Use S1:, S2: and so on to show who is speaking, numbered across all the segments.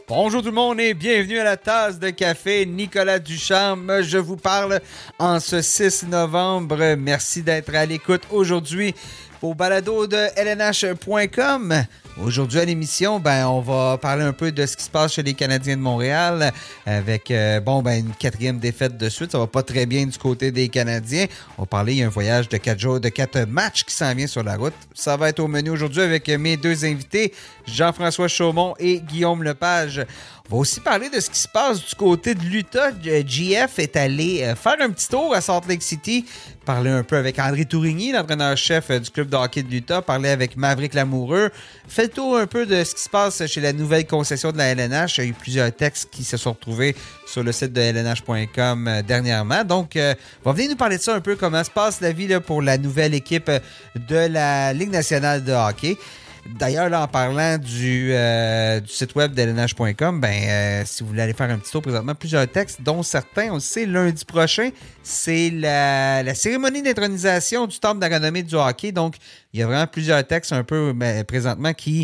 S1: Bonjour tout le monde et bienvenue à la tasse de café. Nicolas Ducharme, je vous parle en ce 6 novembre. Merci d'être à l'écoute aujourd'hui au balado de lnh.com. Aujourd'hui à l'émission, on va parler un peu de ce qui se passe chez les Canadiens de Montréal avec une quatrième défaite de suite. Ça va pas très bien du côté des Canadiens. On va parler, il y a un voyage de 4 jours, de 4 matchs qui s'en vient sur la route. Ça va être au menu aujourd'hui avec mes deux invités, Jean-François Chaumont et Guillaume Lepage. On va aussi parler de ce qui se passe du côté de l'Utah. GF est allé faire un petit tour à Salt Lake City, parler un peu avec André Tourigny, l'entraîneur-chef du club de hockey de l'Utah, parler avec Maverick Lamoureux, fait le tour un peu de ce qui se passe chez la nouvelle concession de la LNH. Il y a eu plusieurs textes qui se sont retrouvés sur le site de lnh.com dernièrement. Donc, on va venir nous parler de ça un peu, comment se passe la vie là, pour la nouvelle équipe de la Ligue nationale de hockey. D'ailleurs, là, en parlant du site web de lnh.com, si vous voulez aller faire un petit tour présentement, plusieurs textes, dont certains, on le sait, lundi prochain, c'est la cérémonie d'intronisation du temple de la renommée du hockey. Donc, il y a vraiment plusieurs textes un peu présentement qui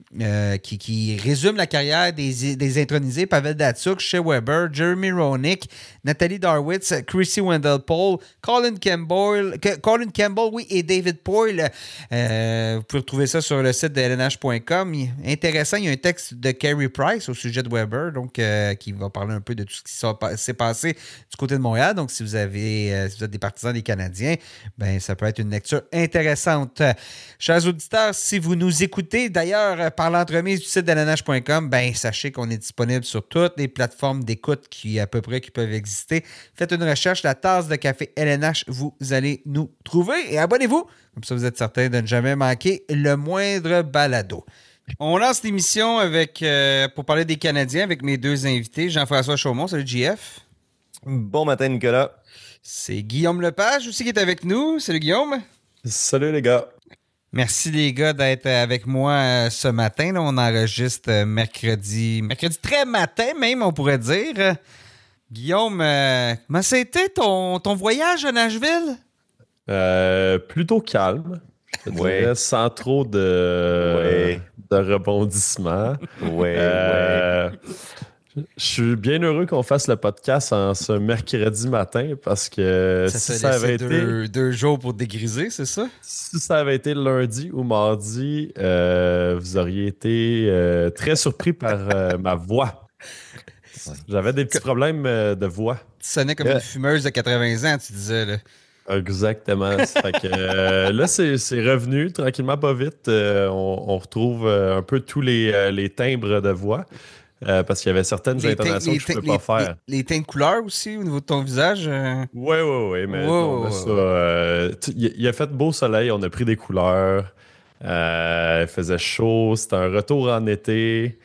S1: résument la carrière des intronisés. Pavel Datsyuk, Shea Weber, Jeremy Roenick, Nathalie Darwitz, Chrissy Wendell-Paul, Colin Campbell, oui, et David Poyle. Vous pouvez retrouver ça sur le site de lnh.com. Intéressant, il y a un texte de Carey Price au sujet de Weber, donc qui va parler un peu de tout ce qui s'est passé du côté de Montréal. Donc, si vous êtes des partisans des Canadiens, ça peut être une lecture intéressante. Chers auditeurs, si vous nous écoutez, d'ailleurs, par l'entremise du site de lnh.com, sachez qu'on est disponible sur toutes les plateformes d'écoute qui peuvent exister. Faites une recherche, la tasse de café LNH, vous allez nous trouver et abonnez-vous. Comme ça, vous êtes certain de ne jamais manquer le moindre balado. On lance l'émission pour parler des Canadiens avec mes deux invités, Jean-François Chaumont. Salut, JF.
S2: Bon matin, Nicolas.
S1: C'est Guillaume Lepage aussi qui est avec nous. Salut, Guillaume.
S3: Salut, les gars.
S1: Merci les gars d'être avec moi ce matin. Là, on enregistre mercredi très matin même, on pourrait dire. Guillaume, comment c'était ton voyage à Nashville?
S3: Plutôt calme, je dirais, sans trop de rebondissements. Je suis bien heureux qu'on fasse le podcast en ce mercredi matin parce que
S1: ça avait été deux jours pour dégriser, c'est ça?
S3: Si ça avait été lundi ou mardi, vous auriez été très surpris par ma voix. J'avais des petits problèmes de voix.
S1: Tu sonnais comme une fumeuse de 80 ans, tu disais. Là.
S3: Exactement. Fait que, là, c'est revenu tranquillement, pas vite. On retrouve un peu tous les timbres de voix. Parce qu'il y avait certaines intonations que je ne peux pas faire.
S1: Les teintes de couleur aussi au niveau de ton visage?
S3: Oui, mais il a fait beau soleil, on a pris des couleurs. Il faisait chaud, c'était un retour en été.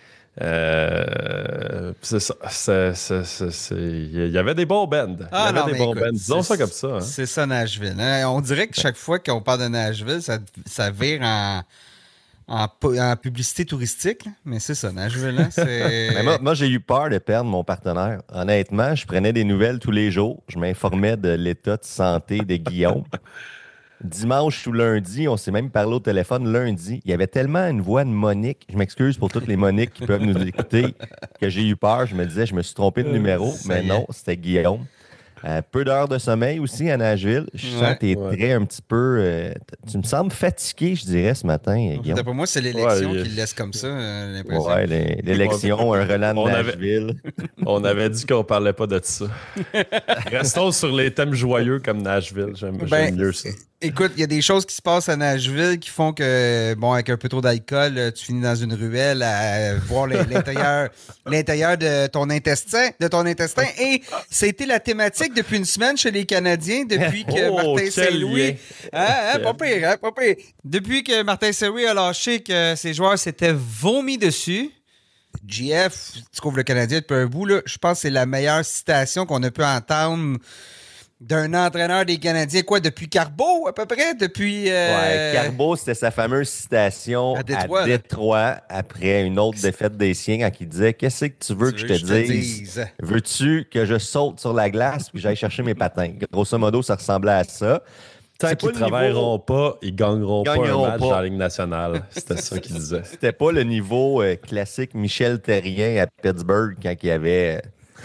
S3: C'est ça. Il y avait des bons bands. Disons ça comme ça. Hein.
S1: C'est ça, Nashville. Hein? On dirait que chaque fois qu'on parle de Nashville, ça vire en publicité touristique, mais c'est ça, Nashville. Hein,
S2: mais moi, j'ai eu peur de perdre mon partenaire. Honnêtement, je prenais des nouvelles tous les jours. Je m'informais de l'état de santé de Guillaume. Dimanche ou lundi, on s'est même parlé au téléphone lundi. Il y avait tellement une voix de Monique. Je m'excuse pour toutes les Moniques qui peuvent nous écouter, que j'ai eu peur. Je me disais, je me suis trompé de numéro, mais non, c'était Guillaume. Peu d'heures de sommeil aussi à Nashville. Je sens que tu es très un petit peu... tu me sembles fatigué, je dirais, ce matin, Guillaume.
S1: Pour moi, c'est l'élection qui le laisse comme ça, l'impression.
S2: Ouais, l'élection, un relent de Nashville.
S3: On avait dit qu'on parlait pas de ça. Restons sur les thèmes joyeux comme Nashville. J'aime mieux ça.
S1: Écoute, il y a des choses qui se passent à Nashville qui font que, avec un peu trop d'alcool, tu finis dans une ruelle à voir l'intérieur de ton intestin. Et c'était la thématique depuis une semaine chez les Canadiens, depuis que Martin Saint-Louis... Pas pire. Depuis que Martin Saint-Louis a lâché que ses joueurs s'étaient vomis dessus. JF, tu couvres le Canadien depuis un bout, là, je pense que c'est la meilleure citation qu'on a pu entendre d'un entraîneur des Canadiens, depuis Carbeau, à peu près?
S2: Carbeau, c'était sa fameuse citation à Détroit après une autre défaite des Siens quand il disait « Qu'est-ce que tu veux que je te dise? Veux-tu que je saute sur la glace puis j'aille chercher mes patins? » Grosso modo, ça ressemblait à ça.
S3: Tant qu'ils ne travailleront pas, ils ne gagneront pas un match dans la Ligue nationale. C'était ça qu'il disait.
S2: C'était pas le niveau classique Michel Terrien à Pittsburgh quand il y avait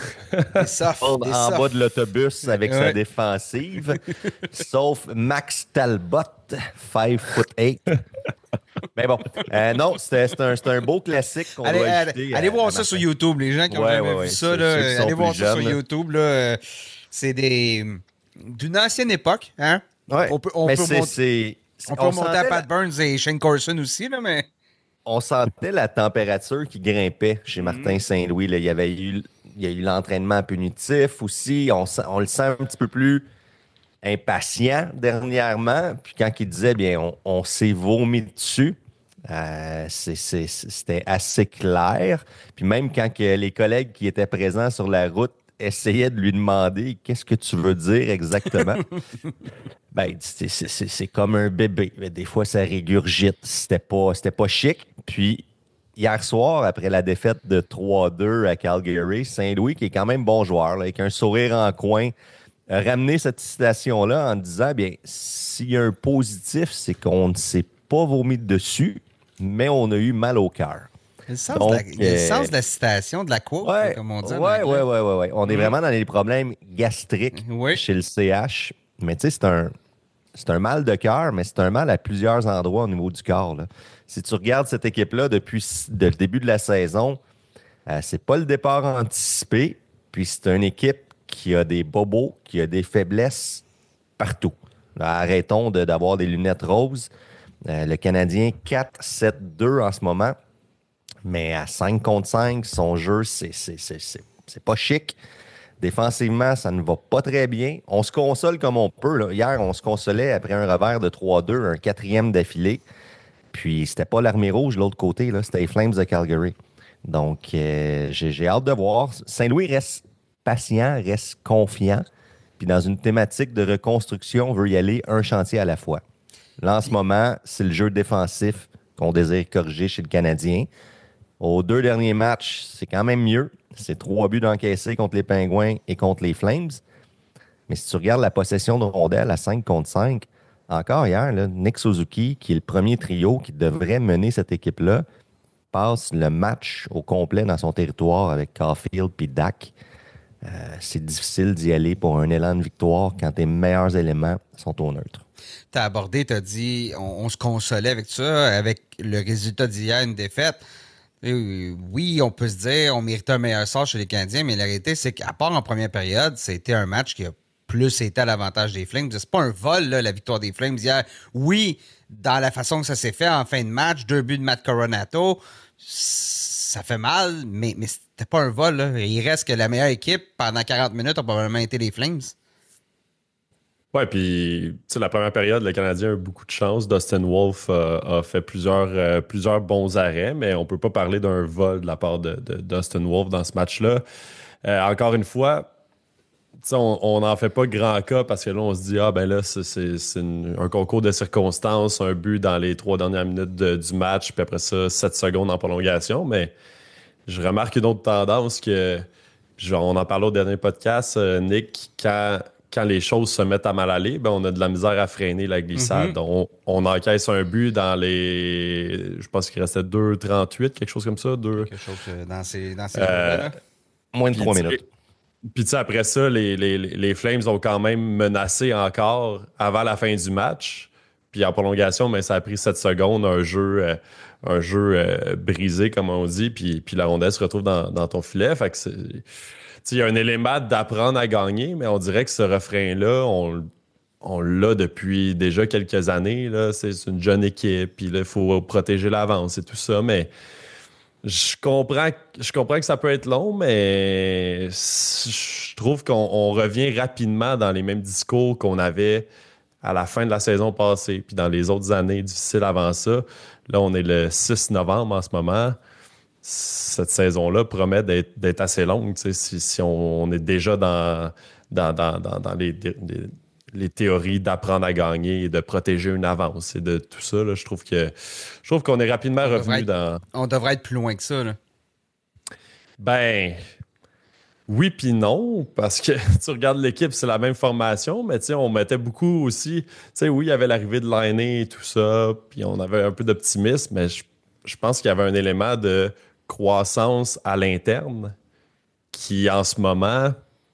S2: en bas de l'autobus avec sa défensive. Sauf Max Talbot, 5'8". Mais bon, non, c'était un beau classique qu'on doit ajouter.
S1: Allez voir ça sur YouTube, les gens qui ont jamais vu ça. Là, allez voir ça sur YouTube. Là, c'est d'une ancienne époque. Hein?
S2: Ouais.
S1: On peut monter à Pat Burns et Shane Carson aussi, là, mais...
S2: On sentait la température qui grimpait chez Martin Saint-Louis. Là. Il y a eu l'entraînement punitif aussi. On le sent un petit peu plus impatient dernièrement. Puis quand il disait, bien, on s'est vomi dessus, c'était assez clair. Puis même quand les collègues qui étaient présents sur la route essayaient de lui demander « Qu'est-ce que tu veux dire exactement? » Ben, c'est comme un bébé. Des fois, ça régurgite. C'était pas chic. Puis, hier soir, après la défaite de 3-2 à Calgary, Saint-Louis, qui est quand même bon joueur, là, avec un sourire en coin, a ramené cette citation-là en disant, bien, s'il y a un positif, c'est qu'on ne s'est pas vomi dessus, mais on a eu mal au cœur.
S1: Le sens de la citation, de la quote, comme on dit.
S2: Oui. On est vraiment dans les problèmes gastriques chez le CH. Mais tu sais, c'est un mal de cœur, mais c'est un mal à plusieurs endroits au niveau du corps. Là. Si tu regardes cette équipe-là depuis le début de la saison, c'est pas le départ anticipé, puis c'est une équipe qui a des bobos, qui a des faiblesses partout. Là, arrêtons d'avoir des lunettes roses. Le Canadien 4-7-2 en ce moment, mais à 5 contre 5, son jeu, c'est pas chic. Défensivement, ça ne va pas très bien. On se console comme on peut. Là. Hier, on se consolait après un revers de 3-2, un 4e d'affilée. Puis, c'était pas l'Armée rouge de l'autre côté, là, c'était les Flames de Calgary. Donc, j'ai hâte de voir. Saint-Louis reste patient, reste confiant. Puis, dans une thématique de reconstruction, on veut y aller un chantier à la fois. Là, en ce moment, c'est le jeu défensif qu'on désire corriger chez le Canadien. Aux 2 derniers matchs, c'est quand même mieux. C'est 3 buts d'encaissés contre les Pingouins et contre les Flames. Mais si tu regardes la possession de rondelles à 5 contre 5, encore hier, là, Nick Suzuki, qui est le premier trio qui devrait mener cette équipe-là, passe le match au complet dans son territoire avec Caulfield et Dak. C'est difficile d'y aller pour un élan de victoire quand tes meilleurs éléments sont au neutre.
S1: Tu as abordé, tu as dit, on se consolait avec ça, avec le résultat d'hier, une défaite. Oui, on peut se dire on méritait un meilleur sort chez les Canadiens, mais la réalité, c'est qu'à part en première période, c'était un match qui a plus été à l'avantage des Flames. C'est pas un vol, là, la victoire des Flames hier. Oui, dans la façon que ça s'est fait en fin de match, 2 buts de Matt Coronato, ça fait mal, mais c'était pas un vol. Là. Il reste que la meilleure équipe, pendant 40 minutes, a probablement été les Flames.
S3: Ouais, puis la première période, le Canadien a eu beaucoup de chance. Dustin Wolf a fait plusieurs bons arrêts, mais on peut pas parler d'un vol de la part de Dustin Wolf dans ce match-là. Encore une fois, on n'en fait pas grand cas parce que là, on se dit, c'est un concours de circonstances, un but dans les 3 dernières minutes du match, puis après ça, 7 secondes en prolongation. Mais je remarque une autre tendance que, on en parlait au dernier podcast, Nick, quand les choses se mettent à mal aller, on a de la misère à freiner la glissade. On encaisse un but dans les... Je pense qu'il restait 2,38, quelque chose comme ça.
S1: Quelque chose dans ces là.
S2: Moins de 3 minutes.
S3: Puis après ça, les Flames ont quand même menacé encore avant la fin du match. Puis en prolongation, ça a pris 7 secondes, un jeu brisé, comme on dit, puis la rondelle se retrouve dans ton filet. Fait que il y a un élément d'apprendre à gagner, mais on dirait que ce refrain-là, on l'a depuis déjà quelques années. Là. C'est une jeune équipe, puis il faut protéger l'avance et tout ça, mais je comprends que ça peut être long, mais je trouve qu'on revient rapidement dans les mêmes discours qu'on avait à la fin de la saison passée, puis dans les autres années difficiles avant ça. Là, on est le 6 novembre en ce moment. Cette saison-là promet d'être assez longue. Si on est déjà dans les théories d'apprendre à gagner et de protéger une avance et de tout ça, là, je trouve qu'on est rapidement revenu dans...
S1: On devrait être plus loin que ça. Là.
S3: Oui puis non, parce que tu regardes l'équipe, c'est la même formation, mais on mettait beaucoup aussi. Oui, il y avait l'arrivée de Lainé et tout ça, puis on avait un peu d'optimisme, mais je pense qu'il y avait un élément de croissance à l'interne qui, en ce moment,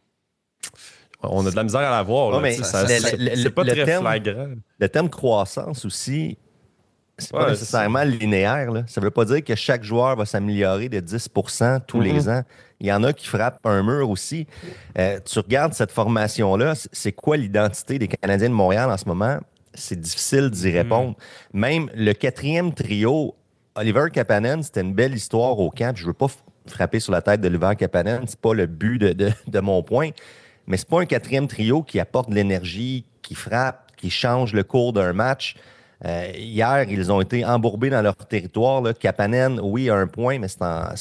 S3: on a de la misère à la voir.
S2: Ouais,
S3: Là,
S2: mais
S3: c'est pas très flagrant.
S2: Le terme croissance aussi, c'est pas
S3: Ouais,
S2: nécessairement linéaire. Là. Ça veut pas dire que chaque joueur va s'améliorer de 10% tous les ans. Il y en a qui frappent un mur aussi. Tu regardes cette formation-là, c'est quoi l'identité des Canadiens de Montréal en ce moment? C'est difficile d'y répondre. Même le quatrième trio, Oliver Kapanen, c'était une belle histoire au camp. Je veux pas frapper sur la tête d'Oliver Kapanen, c'est pas le but de mon point. Mais c'est pas un quatrième trio qui apporte de l'énergie, qui frappe, qui change le cours d'un match. Hier, ils ont été embourbés dans leur territoire. Là. Kapanen, oui, a un point, mais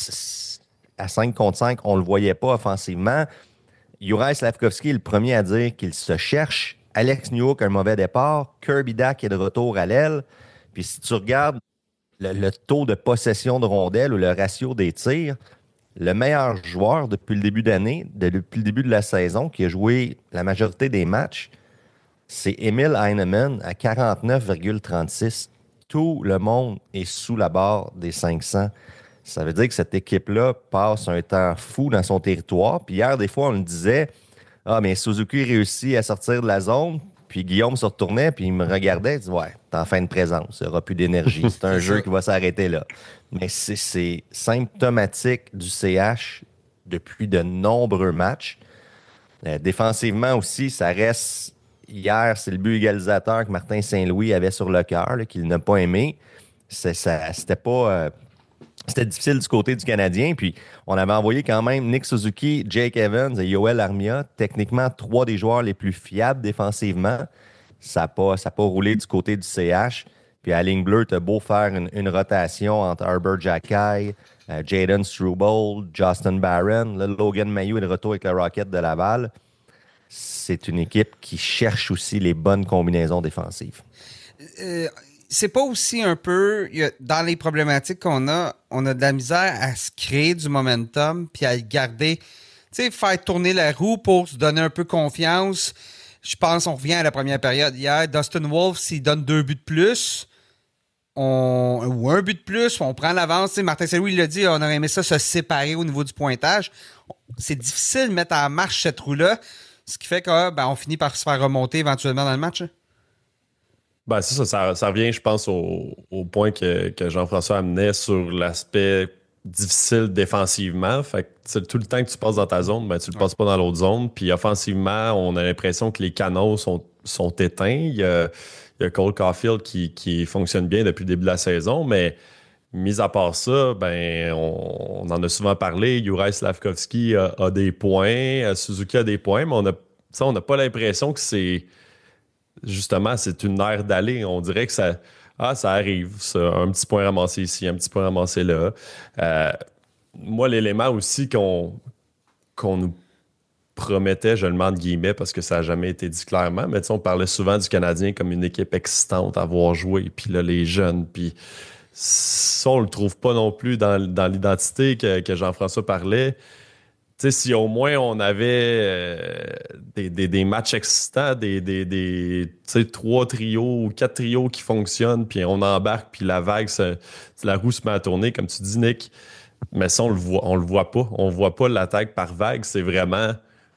S2: à 5 contre 5, on ne le voyait pas offensivement. Juraj Slafkovsky est le premier à dire qu'il se cherche. Alex Newhook a un mauvais départ. Kirby Dack est de retour à l'aile. Puis si tu regardes le taux de possession de rondelles ou le ratio des tirs, le meilleur joueur depuis le début d'année, depuis le début de la saison, qui a joué la majorité des matchs, c'est Emil Heinemann à 49,36. Tout le monde est sous la barre des 500. Ça veut dire que cette équipe-là passe un temps fou dans son territoire. Puis hier, des fois, on le disait, « Ah, mais Suzuki réussit à sortir de la zone. » Puis Guillaume se retournait, puis il me regardait, il dit « Ouais, t'es en fin de présence, il n'y aura plus d'énergie. C'est un jeu qui va s'arrêter là. » Mais c'est symptomatique du CH depuis de nombreux matchs. Défensivement aussi, ça reste... Hier, c'est le but égalisateur que Martin Saint-Louis avait sur le cœur, qu'il n'a pas aimé. C'était pas... C'était difficile du côté du Canadien. Puis, on avait envoyé quand même Nick Suzuki, Jake Evans et Yoel Armia, techniquement 3 des joueurs les plus fiables défensivement. Ça n'a pas roulé du côté du CH. Puis, à ligne bleue, tu as beau faire une rotation entre Herbert Jacquet, Jayden Struble, Justin Barron. Là, Logan Mailloux est de retour avec le Rocket de Laval. C'est une équipe qui cherche aussi les bonnes combinaisons défensives.
S1: C'est pas aussi un peu, dans les problématiques qu'on a, on a de la misère à se créer du momentum puis à le garder, tu sais, faire tourner la roue pour se donner un peu confiance. Je pense on revient à la première période. Hier, Dustin Wolf, s'il donne 2 buts de plus, ou 1 but de plus, on prend l'avance. Tu sais, Martin Saint-Louis l'a dit, on aurait aimé ça se séparer au niveau du pointage. C'est difficile de mettre en marche cette roue-là, ce qui fait qu'on finit par se faire remonter éventuellement dans le match. Hein.
S3: Ben, c'est ça revient, je pense, au point que Jean-François amenait sur l'aspect difficile défensivement. Fait que tout le temps que tu passes dans ta zone, ben, tu le passes pas dans l'autre zone. Puis offensivement, on a l'impression que les canaux sont éteints. Il y a Cole Caulfield qui fonctionne bien depuis le début de la saison, mais mis à part ça, ben on en a souvent parlé. Juraj Slafkovsky a des points, Suzuki a des points, mais on n'a pas l'impression que c'est une ère d'aller. On dirait que ça arrive, ça. Un petit point ramassé ici, un petit point ramassé là. Moi, l'élément aussi qu'on nous promettait, je le mets entre guillemets parce que ça n'a jamais été dit clairement, mais on parlait souvent du Canadien comme une équipe excitante à voir jouer, puis là, les jeunes, puis ça, on le trouve pas non plus dans l'identité que Jean-François parlait. Tu sais, si au moins on avait des matchs excitants, des 3 trios ou 4 trios qui fonctionnent, puis on embarque, puis la vague, la roue se met à tourner, comme tu dis, Nick. Mais ça, on le voit pas. On voit pas l'attaque par vague. C'est vraiment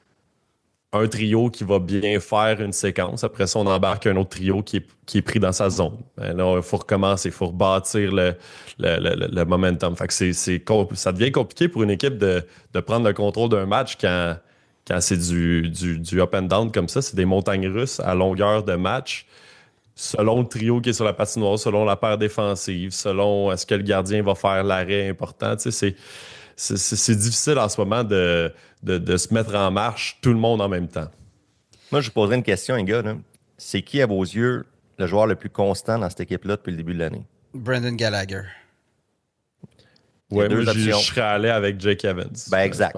S3: un trio qui va bien faire une séquence. Après ça, on embarque un autre trio qui est pris dans sa zone. Ben là, il faut recommencer, il faut rebâtir le momentum. Fait que ça devient compliqué pour une équipe de prendre le contrôle d'un match quand c'est du up and down comme ça. C'est des montagnes russes à longueur de match. Selon le trio qui est sur la patinoire, selon la paire défensive, selon est-ce que le gardien va faire l'arrêt important. Tu sais, c'est difficile en ce moment de se mettre en marche tout le monde en même temps.
S2: Moi, je vous poserais une question, les gars. Là. C'est qui, à vos yeux, le joueur le plus constant dans cette équipe-là depuis le début de l'année?
S1: Brendan Gallagher.
S3: Oui, moi, je serais allé avec Jake Evans.
S2: Ben, exact.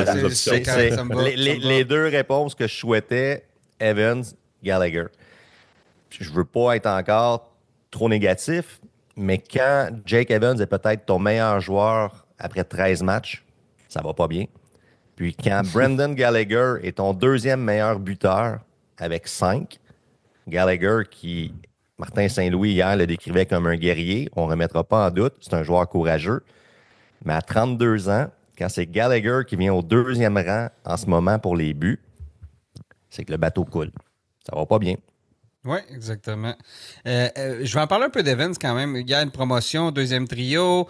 S2: Les deux réponses que je souhaitais, Evans, Gallagher. Je veux pas être encore trop négatif, mais quand Jake Evans est peut-être ton meilleur joueur après 13 matchs, ça va pas bien. Puis quand Brendan Gallagher est ton deuxième meilleur buteur avec 5, Gallagher qui, Martin Saint-Louis hier le décrivait comme un guerrier, on ne remettra pas en doute, c'est un joueur courageux. Mais à 32 ans, quand c'est Gallagher qui vient au deuxième rang en ce moment pour les buts, c'est que le bateau coule. Ça va pas bien.
S1: Oui, exactement. Je vais en parler un peu d'Evans quand même. Il y a une promotion, deuxième trio.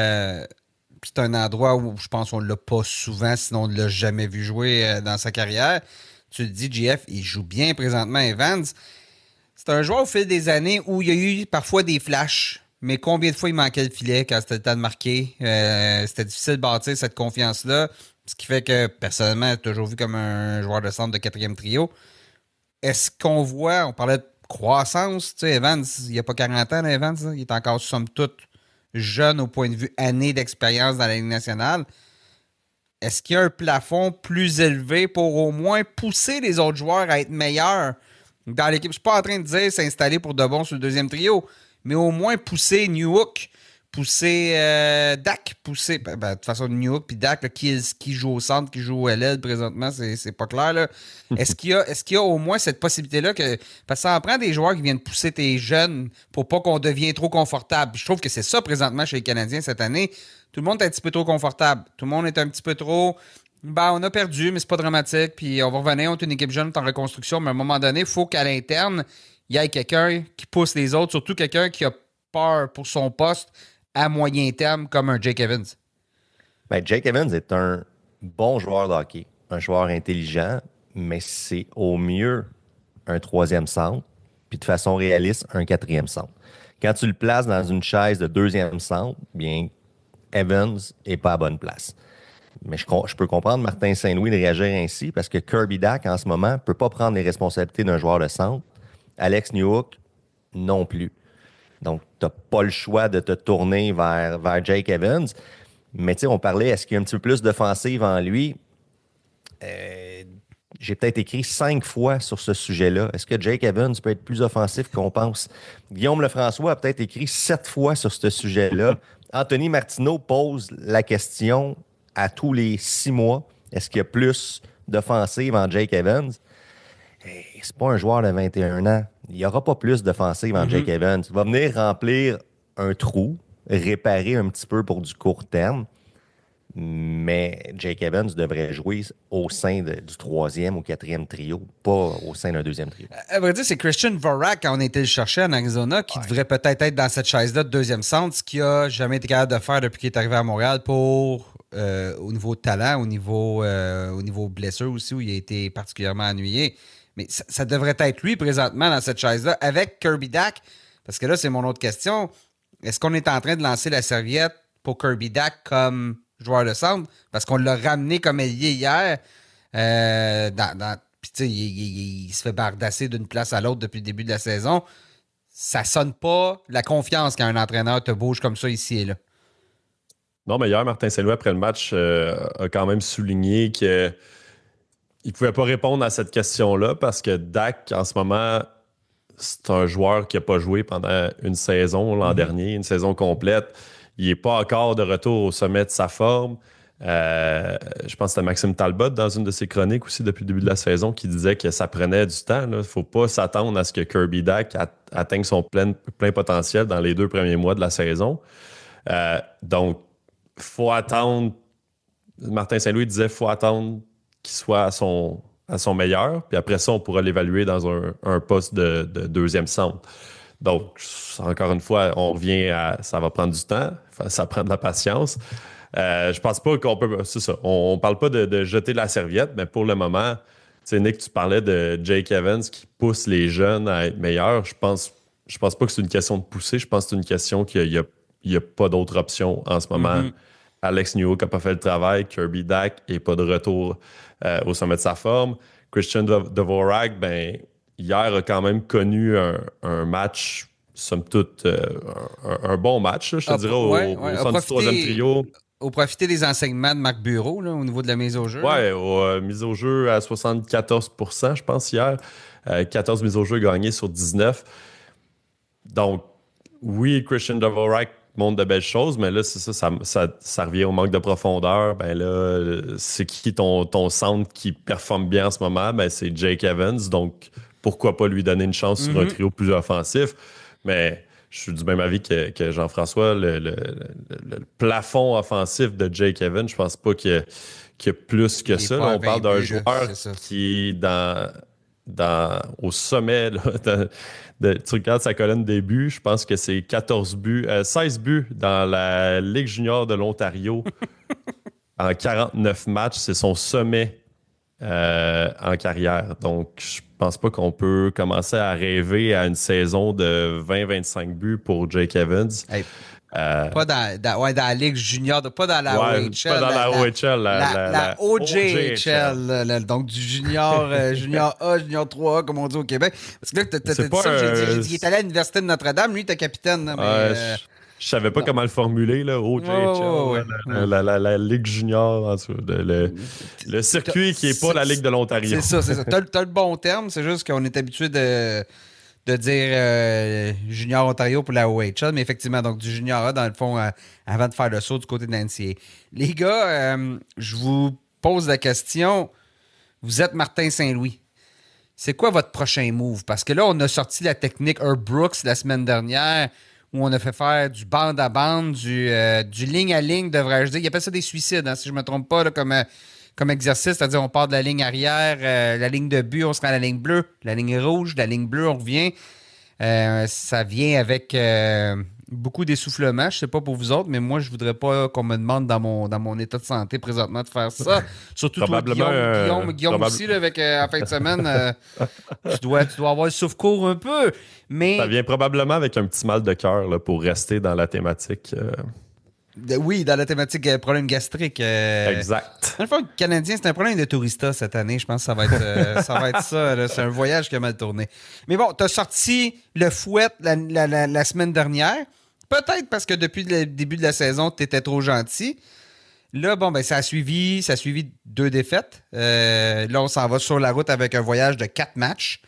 S1: C'est un endroit où je pense qu'on ne l'a pas souvent, sinon on ne l'a jamais vu jouer dans sa carrière. Tu le dis, JF, il joue bien présentement, Evans. C'est un joueur au fil des années où il y a eu parfois des flashs, mais combien de fois il manquait le filet quand c'était le temps de marquer? C'était difficile de bâtir cette confiance-là, ce qui fait que, personnellement, j'ai toujours vu comme un joueur de centre de quatrième trio. Est-ce qu'on voit, on parlait de croissance, tu sais, Evans, il n'y a pas 40 ans, là, Evans, là, il est encore, somme toute, jeune au point de vue année d'expérience dans la Ligue nationale. Est-ce qu'il y a un plafond plus élevé pour au moins pousser les autres joueurs à être meilleurs dans l'équipe? Je ne suis pas en train de dire s'installer pour de bon sur le deuxième trio, mais au moins pousser Newhook, pousser Dak, pousser... de toute façon, Newhook puis Dak, là, qui joue au centre, qui joue au LL présentement, c'est pas clair. Là. Est-ce qu'il y a au moins cette possibilité-là que... Parce que ça en prend des joueurs qui viennent pousser tes jeunes pour pas qu'on devienne trop confortable. Je trouve que c'est ça présentement chez les Canadiens cette année. Tout le monde est un petit peu trop confortable. Tout le monde est un petit peu trop... on a perdu, mais c'est pas dramatique. Puis on va revenir, on est une équipe jeune, en reconstruction. Mais à un moment donné, il faut qu'à l'interne, il y ait quelqu'un qui pousse les autres, surtout quelqu'un qui a peur pour son poste à moyen terme, comme un Jake Evans.
S2: Ben, Jake Evans est un bon joueur de hockey, un joueur intelligent, mais c'est au mieux un troisième centre, puis de façon réaliste, un quatrième centre. Quand tu le places dans une chaise de deuxième centre, bien, Evans n'est pas à bonne place. Mais je peux comprendre Martin Saint-Louis de réagir ainsi parce que Kirby Dak, en ce moment, ne peut pas prendre les responsabilités d'un joueur de centre. Alex Newhook, non plus. Donc, tu n'as pas le choix de te tourner vers Jake Evans. Mais tu sais, on parlait, est-ce qu'il y a un petit peu plus d'offensive en lui? J'ai peut-être écrit 5 fois sur ce sujet-là. Est-ce que Jake Evans peut être plus offensif qu'on pense? Guillaume Lefrançois a peut-être écrit 7 fois sur ce sujet-là. Anthony Martineau pose la question à tous les 6 mois. Est-ce qu'il y a plus d'offensive en Jake Evans? C'est pas un joueur de 21 ans. Il n'y aura pas plus d'offensive en Jake Evans. Il va venir remplir un trou, réparer un petit peu pour du court terme. Mais Jake Evans devrait jouer au sein du troisième ou quatrième trio, pas au sein d'un deuxième trio.
S1: À vrai dire, c'est Christian Dvorak, quand on a été le chercher en Arizona, qui devrait peut-être être dans cette chaise-là de deuxième centre, ce qu'il n'a jamais été capable de faire depuis qu'il est arrivé à Montréal pour, au niveau talent, au niveau blessure aussi, où il a été particulièrement ennuyé. Mais ça devrait être lui présentement dans cette chaise-là, avec Kirby Dak, parce que là, c'est mon autre question. Est-ce qu'on est en train de lancer la serviette pour Kirby Dak comme joueur de centre? Parce qu'on l'a ramené comme ailier hier. Puis, tu sais, il se fait bardasser d'une place à l'autre depuis le début de la saison. Ça sonne pas la confiance quand un entraîneur te bouge comme ça ici et là.
S3: Non, mais hier, Martin Saint-Louis, après le match, a quand même souligné que il pouvait pas répondre à cette question-là parce que Dak, en ce moment, c'est un joueur qui n'a pas joué pendant une saison l'an dernier, une saison complète. Il n'est pas encore de retour au sommet de sa forme. Je pense que c'était Maxime Talbot dans une de ses chroniques aussi depuis le début de la saison qui disait que ça prenait du temps. Il ne faut pas s'attendre à ce que Kirby Dak atteigne son plein potentiel dans les 2 premiers mois de la saison. Donc, il faut attendre. Martin Saint-Louis disait qu'il faut attendre qu'il soit à son meilleur. Puis après ça, on pourra l'évaluer dans un poste de deuxième centre. Donc, encore une fois, on revient à ça va prendre du temps, ça prend de la patience. Je pense pas qu'on peut. C'est ça. On parle pas de jeter la serviette, mais pour le moment, tu sais, Nick, tu parlais de Jake Evans qui pousse les jeunes à être meilleurs. Je pense pas que c'est une question de pousser. Je pense que c'est une question qu'il y a pas d'autre option en ce moment. Alex Newhook n'a pas fait le travail. Kirby Dak n'est pas de retour au sommet de sa forme. Christian Dvorak, hier a quand même connu un match, somme toute, un bon match, là, je te dirais, au sein du troisième trio.
S1: Au profiter des enseignements de Marc Bureau là, au niveau de la mise au jeu.
S3: Oui, mise au jeu à 74%, je pense, hier. 14 mises au jeu gagnées sur 19. Donc, oui, Christian Dvorak montre de belles choses, mais là, c'est ça revient au manque de profondeur. Ben là, c'est qui ton centre qui performe bien en ce moment? Ben, c'est Jake Evans. Donc, pourquoi pas lui donner une chance sur un trio plus offensif? Mais je suis du même avis que Jean-François. Le plafond offensif de Jake Evans, je pense pas qu'il y a plus que ça. Là, on parle d'un joueur qui est au sommet. Là, tu regardes sa colonne des buts, je pense que c'est 16 buts dans la Ligue junior de l'Ontario en 49 matchs. C'est son sommet en carrière. Donc, je pense pas qu'on peut commencer à rêver à une saison de 20-25 buts pour Jake Evans.
S1: Hey. Pas dans la Ligue junior, pas dans la OHL.
S3: Pas dans la OHL,
S1: la OJHL. Donc du junior A, junior 3A, comme on dit au Québec. Parce que là, t'as dit ça, j'ai dit, il est allé à l'Université de Notre-Dame, lui, t'es capitaine. Là, mais,
S3: je savais pas comment le formuler, là, OJHL, la Ligue junior, en dessous, le circuit qui est pas la Ligue de l'Ontario.
S1: C'est ça. T'as le bon terme, c'est juste qu'on est habitué de dire Junior Ontario pour la OHL, mais effectivement, donc du Junior A, dans le fond, avant de faire le saut du côté de l'NCAA. Les gars, je vous pose la question. Vous êtes Martin Saint-Louis. C'est quoi votre prochain move? Parce que là, on a sorti la technique Herb Brooks la semaine dernière, où on a fait faire du bande à bande, du ligne à ligne, devrais-je dire. Il appelle ça des suicides, hein, si je ne me trompe pas, là, comme exercice, c'est-à-dire on part de la ligne arrière, la ligne de but, on se rend à la ligne bleue, la ligne rouge, la ligne bleue, on revient. Ça vient avec beaucoup d'essoufflement. Je sais pas pour vous autres, mais moi, je voudrais pas qu'on me demande dans mon état de santé présentement de faire ça. Surtout toi, Guillaume aussi, là, avec en fin de semaine, tu dois avoir le souffle court un peu. Mais...
S3: Ça vient probablement avec un petit mal de cœur là, pour rester dans la thématique.
S1: Oui, dans la thématique problème gastrique.
S3: Exact.
S1: Dans le fond, Canadien, c'est un problème de tourista cette année. Je pense que ça va être ça. Là. C'est un voyage qui a mal tourné. Mais bon, tu as sorti le fouet la semaine dernière. Peut-être parce que depuis le début de la saison, tu étais trop gentil. Là, bon, ben ça a suivi 2 défaites. Là, on s'en va sur la route avec un voyage de 4 matchs.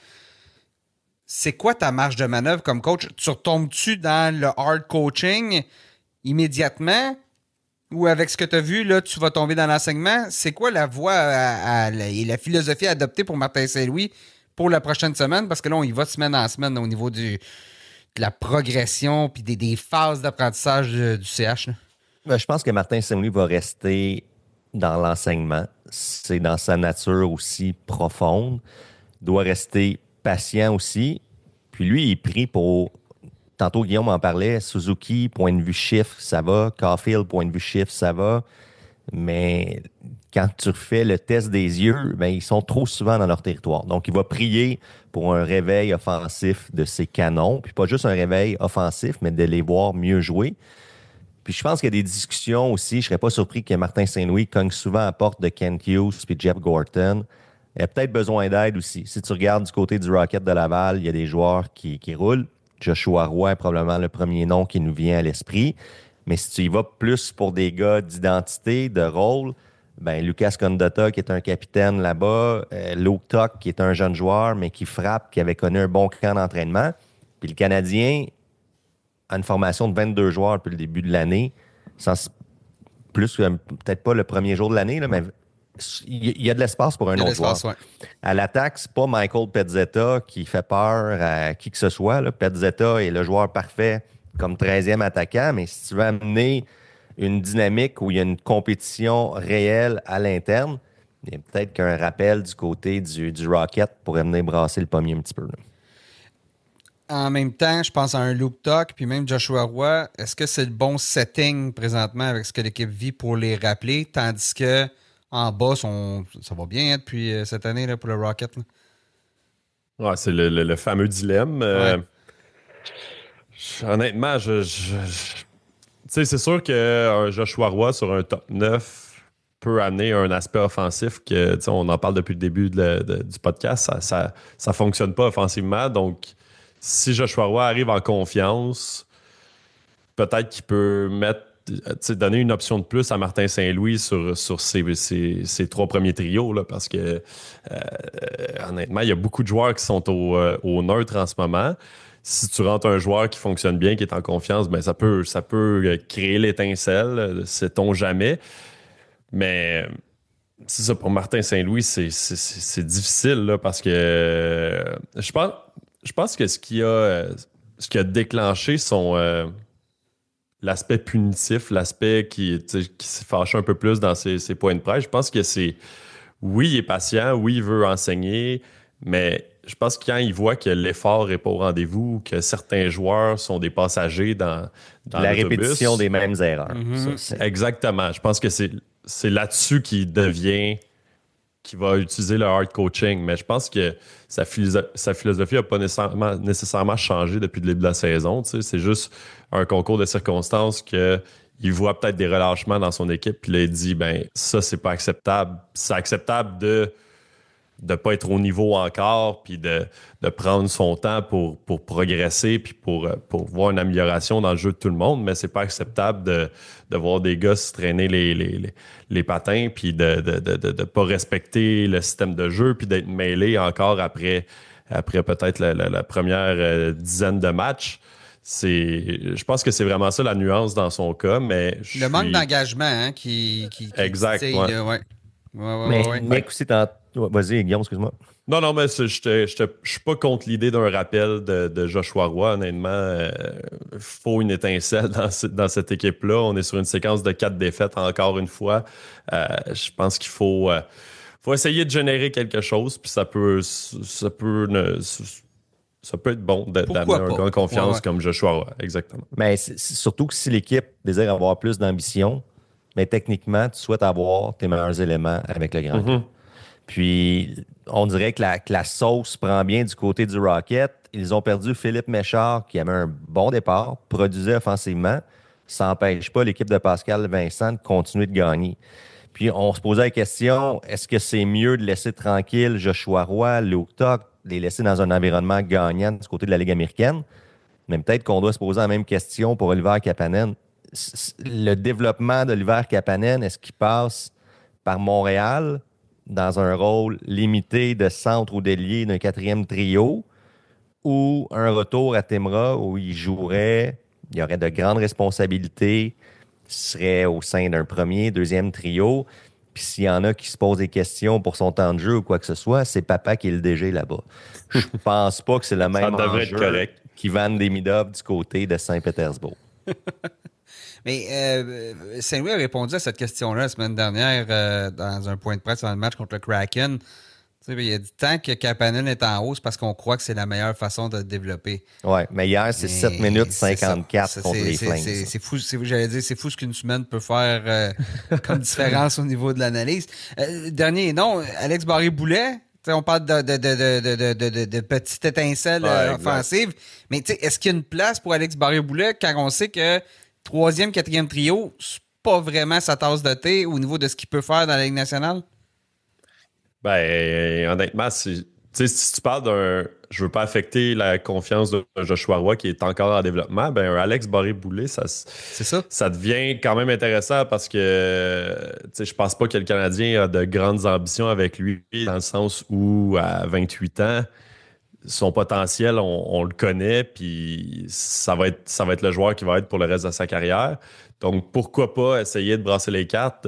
S1: C'est quoi ta marge de manœuvre comme coach? Tu retombes-tu dans le hard coaching immédiatement, ou avec ce que tu as vu, là, tu vas tomber dans l'enseignement? C'est quoi la voie et la philosophie adoptée pour Martin Saint-Louis pour la prochaine semaine? Parce que là, on y va semaine en semaine au niveau de la progression puis des phases d'apprentissage du CH.
S2: Ben, je pense que Martin Saint-Louis va rester dans l'enseignement. C'est dans sa nature aussi profonde. Il doit rester patient aussi. Puis lui, il est pris pour... Tantôt, Guillaume en parlait. Suzuki, point de vue chiffre, ça va. Caulfield, point de vue chiffre, ça va. Mais quand tu refais le test des yeux, ben, ils sont trop souvent dans leur territoire. Donc, il va prier pour un réveil offensif de ses canons. Puis pas juste un réveil offensif, mais de les voir mieux jouer. Puis je pense qu'il y a des discussions aussi. Je ne serais pas surpris que Martin Saint-Louis cogne souvent à la porte de Kent Hughes puis Jeff Gorton. Il a peut-être besoin d'aide aussi. Si tu regardes du côté du Rocket de Laval, il y a des joueurs qui roulent. Joshua Roy est probablement le premier nom qui nous vient à l'esprit. Mais si tu y vas plus pour des gars d'identité, de rôle, ben Lucas Condotta, qui est un capitaine là-bas, Luke Tuck, qui est un jeune joueur, mais qui frappe, qui avait connu un bon camp d'entraînement. Puis le Canadien a une formation de 22 joueurs depuis le début de l'année. Plus, peut-être pas le premier jour de l'année, là, mais il y a de l'espace pour un autre joueur. Ouais. À l'attaque, c'est pas Michael Pezzetta qui fait peur à qui que ce soit. Là. Pezzetta est le joueur parfait comme 13e attaquant, mais si tu veux amener une dynamique où il y a une compétition réelle à l'interne, il y a peut-être qu'un rappel du côté du Rocket pourrait venir brasser le pommier un petit peu. Là.
S1: En même temps, je pense à un Luke Tuck puis même Joshua Roy. Est-ce que c'est le bon setting présentement avec ce que l'équipe vit pour les rappeler, tandis que en bas, ça va bien depuis cette année là, pour le Rocket? Là.
S3: Ouais, c'est le fameux dilemme. Ouais. Honnêtement, tu sais, c'est sûr qu'un Joshua Roy sur un top 9 peut amener un aspect offensif que, tu sais, on en parle depuis le début du podcast. Ça fonctionne pas offensivement. Donc, si Joshua Roy arrive en confiance, peut-être qu'il peut donner une option de plus à Martin Saint-Louis sur ses 3 premiers trios, là, parce que honnêtement, il y a beaucoup de joueurs qui sont au neutre en ce moment. si tu rentres un joueur qui fonctionne bien, qui est en confiance, ben ça peut créer l'étincelle, sait-on jamais. Mais c'est ça, pour Martin Saint-Louis, c'est difficile là, parce que je pense que ce qui a déclenché l'aspect punitif, l'aspect qui s'est fâché un peu plus dans ses points de presse, je pense que oui, il est patient, oui, il veut enseigner, mais je pense que quand il voit que l'effort n'est pas au rendez-vous, que certains joueurs sont des passagers dans
S2: la
S3: l'autobus,
S2: répétition des mêmes erreurs.
S3: Exactement. Je pense que c'est là-dessus qu'il va utiliser le hard coaching. Mais je pense que sa philosophie n'a pas nécessairement changé depuis le début de la saison. C'est juste un concours de circonstances qu'il voit peut-être des relâchements dans son équipe. Puis là, il dit, ben ça, c'est pas acceptable. C'est acceptable de ne pas être au niveau encore, puis de prendre son temps pour progresser, puis pour voir une amélioration dans le jeu de tout le monde, mais c'est pas acceptable de voir des gars se traîner les patins, puis de pas respecter le système de jeu, puis d'être mêlé encore après peut-être la première dizaine de matchs. Je pense que c'est vraiment ça la nuance dans son cas, mais
S1: le manque d'engagement qui
S3: exact, ouais.
S2: Mais Nick aussi, vas-y, Guillaume, excuse-moi.
S3: Non, mais je suis pas contre l'idée d'un rappel de Joshua Roy, honnêtement. Il faut une étincelle dans cette équipe-là. On est sur une séquence de 4 défaites encore une fois. Je pense qu'il faut essayer de générer quelque chose, puis ça peut être bon d'amener un gars de confiance comme Joshua Roy. Exactement.
S2: Mais c'est surtout que si l'équipe désire avoir plus d'ambition, mais techniquement, tu souhaites avoir tes meilleurs éléments avec le grand club. Puis, on dirait que la sauce prend bien du côté du Rocket. Ils ont perdu Philippe Méchard, qui avait un bon départ, produisait offensivement. Ça n'empêche pas l'équipe de Pascal Vincent de continuer de gagner. Puis, on se posait la question, est-ce que c'est mieux de laisser tranquille Joshua Roy, Luke Tuch, les laisser dans un environnement gagnant du côté de la Ligue américaine? Mais peut-être qu'on doit se poser la même question pour Oliver Kapanen. Le développement d'Oliver Kapanen, est-ce qu'il passe par Montréal dans un rôle limité de centre ou d'ailier d'un 4e trio ou un retour à Temra où il aurait de grandes responsabilités, serait au sein d'un 1er, 2e trio, puis s'il y en a qui se posent des questions pour son temps de jeu ou quoi que ce soit, c'est Papa qui est le DG là-bas. Je pense pas que c'est le même enjeu qu'Ivan Demidov du côté de Saint-Pétersbourg.
S1: Mais Saint-Louis a répondu à cette question-là la semaine dernière dans un point de presse dans le match contre le Kraken. Il a dit tant que Kapanen est en hausse parce qu'on croit que c'est la meilleure façon de le développer.
S2: Oui, mais hier, c'est 7 minutes 54 contre les Flames.
S1: C'est fou, j'allais dire, c'est fou ce qu'une semaine peut faire comme différence au niveau de l'analyse. Dernier nom, Alex Barré-Boulet. On parle de petites étincelles offensives. Mais est-ce qu'il y a une place pour Alex Barré-Boulet quand on sait que 3e, 4e trio, c'est pas vraiment sa tasse de thé au niveau de ce qu'il peut faire dans la Ligue nationale?
S3: Ben, honnêtement, si tu parles je veux pas affecter la confiance de Joshua Roy qui est encore en développement, ben un Alex Barré-Boulet, ça devient quand même intéressant parce que je pense pas que le Canadien a de grandes ambitions avec lui, dans le sens où à 28 ans, son potentiel, on le connaît, puis ça va être le joueur qui va être pour le reste de sa carrière. Donc, pourquoi pas essayer de brasser les cartes?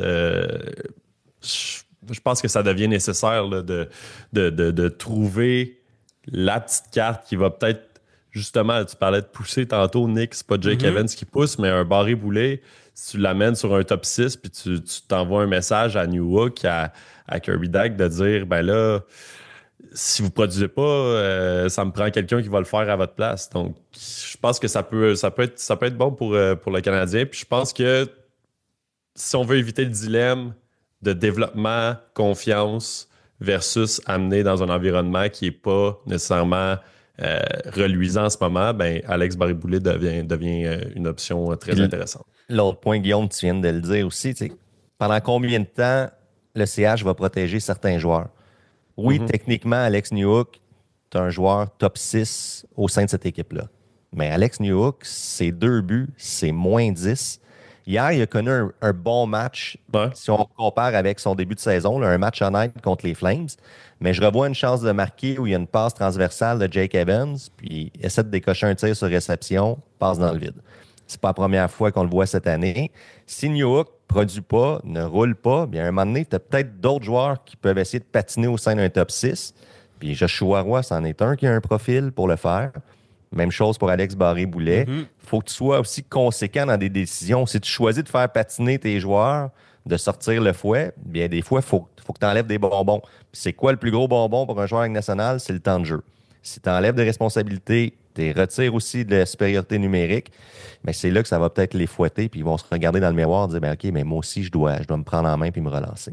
S3: Je pense que ça devient nécessaire là, de trouver la petite carte qui va peut-être, justement, tu parlais de pousser tantôt, Nick, c'est pas Jake Evans qui pousse, mais un Barré-Boulet, si tu l'amènes sur un top 6, puis tu t'envoies un message à Newhook, à Kirby Dach, de dire, ben là, si vous produisez pas, ça me prend quelqu'un qui va le faire à votre place. Donc, je pense que ça peut être bon pour le Canadien. Puis je pense que si on veut éviter le dilemme de développement, confiance versus amener dans un environnement qui n'est pas nécessairement reluisant en ce moment, ben Alex Barré-Boulet devient une option très intéressante.
S2: L'autre point, Guillaume, tu viens de le dire aussi, pendant combien de temps le CH va protéger certains joueurs? Oui, techniquement, Alex Newhook, c'est un joueur top 6 au sein de cette équipe-là. Mais Alex Newhook, ses 2 buts, c'est -10. Hier, il a connu un bon match, si on compare avec son début de saison, là, un match honnête contre les Flames. Mais je revois une chance de marquer où il y a une passe transversale de Jake Evans, puis il essaie de décocher un tir sur réception, passe dans le vide. C'est pas la première fois qu'on le voit cette année. Si Newhook produit pas, ne roule pas, bien à un moment donné, tu as peut-être d'autres joueurs qui peuvent essayer de patiner au sein d'un top 6. Puis Joshua Roy, c'en est un qui a un profil pour le faire. Même chose pour Alex Barré-Boulet. Faut que tu sois aussi conséquent dans des décisions. Si tu choisis de faire patiner tes joueurs, de sortir le fouet, bien des fois, il faut que tu enlèves des bonbons. Puis c'est quoi le plus gros bonbon pour un joueur national? C'est le temps de jeu. Si tu enlèves des responsabilités, tu retires aussi de la supériorité numérique, mais c'est là que ça va peut-être les fouetter, puis ils vont se regarder dans le miroir et dire, OK, mais moi aussi, je dois me prendre en main puis me relancer.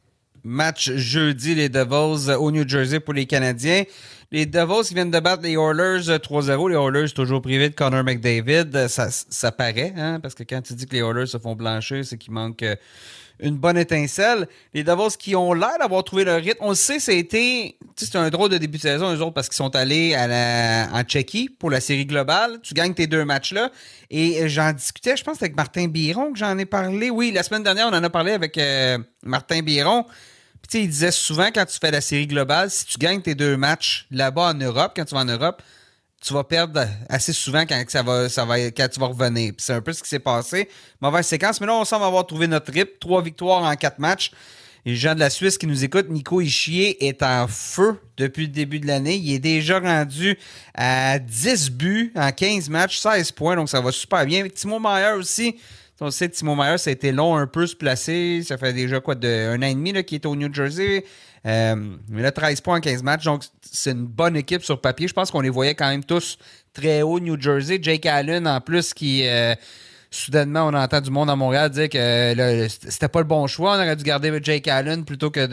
S1: Match jeudi, les Devils au New Jersey pour les Canadiens. Les Devils qui viennent de battre les Oilers 3-0. Les Oilers toujours privés de Connor McDavid. Ça paraît, hein, parce que quand tu dis que les Oilers se font blanchir, c'est qu'il manque une bonne étincelle. Les Devils qui ont l'air d'avoir trouvé leur rythme. On le sait, c'est un drôle de début de saison, eux autres, parce qu'ils sont allés en Tchéquie pour la série globale. Tu gagnes tes 2 matchs-là. Et j'en discutais, je pense, avec Martin Biron que j'en ai parlé. Oui, la semaine dernière, on en a parlé avec Martin Biron. Puis, tu sais, il disait souvent, quand tu fais la série globale, si tu gagnes tes 2 matchs là-bas en Europe, quand tu vas en Europe, tu vas perdre assez souvent quand tu vas revenir. Puis c'est un peu ce qui s'est passé. Mauvaise séquence. Mais là, on semble avoir trouvé notre rythme. 3 victoires en 4 matchs. Les gens de la Suisse qui nous écoutent, Nico Hischier est en feu depuis le début de l'année. Il est déjà rendu à 10 buts en 15 matchs, 16 points. Donc, ça va super bien. Avec Timo Meier aussi. On sait que Timo Meier, ça a été long un peu se placer. Ça fait déjà un an et demi qu'il est au New Jersey. Mais là, 13 points en 15 matchs. Donc, c'est une bonne équipe sur papier. Je pense qu'on les voyait quand même tous très haut, New Jersey. Jake Allen, en plus, qui... soudainement, on entend du monde à Montréal dire que là, c'était pas le bon choix. On aurait dû garder Jake Allen plutôt que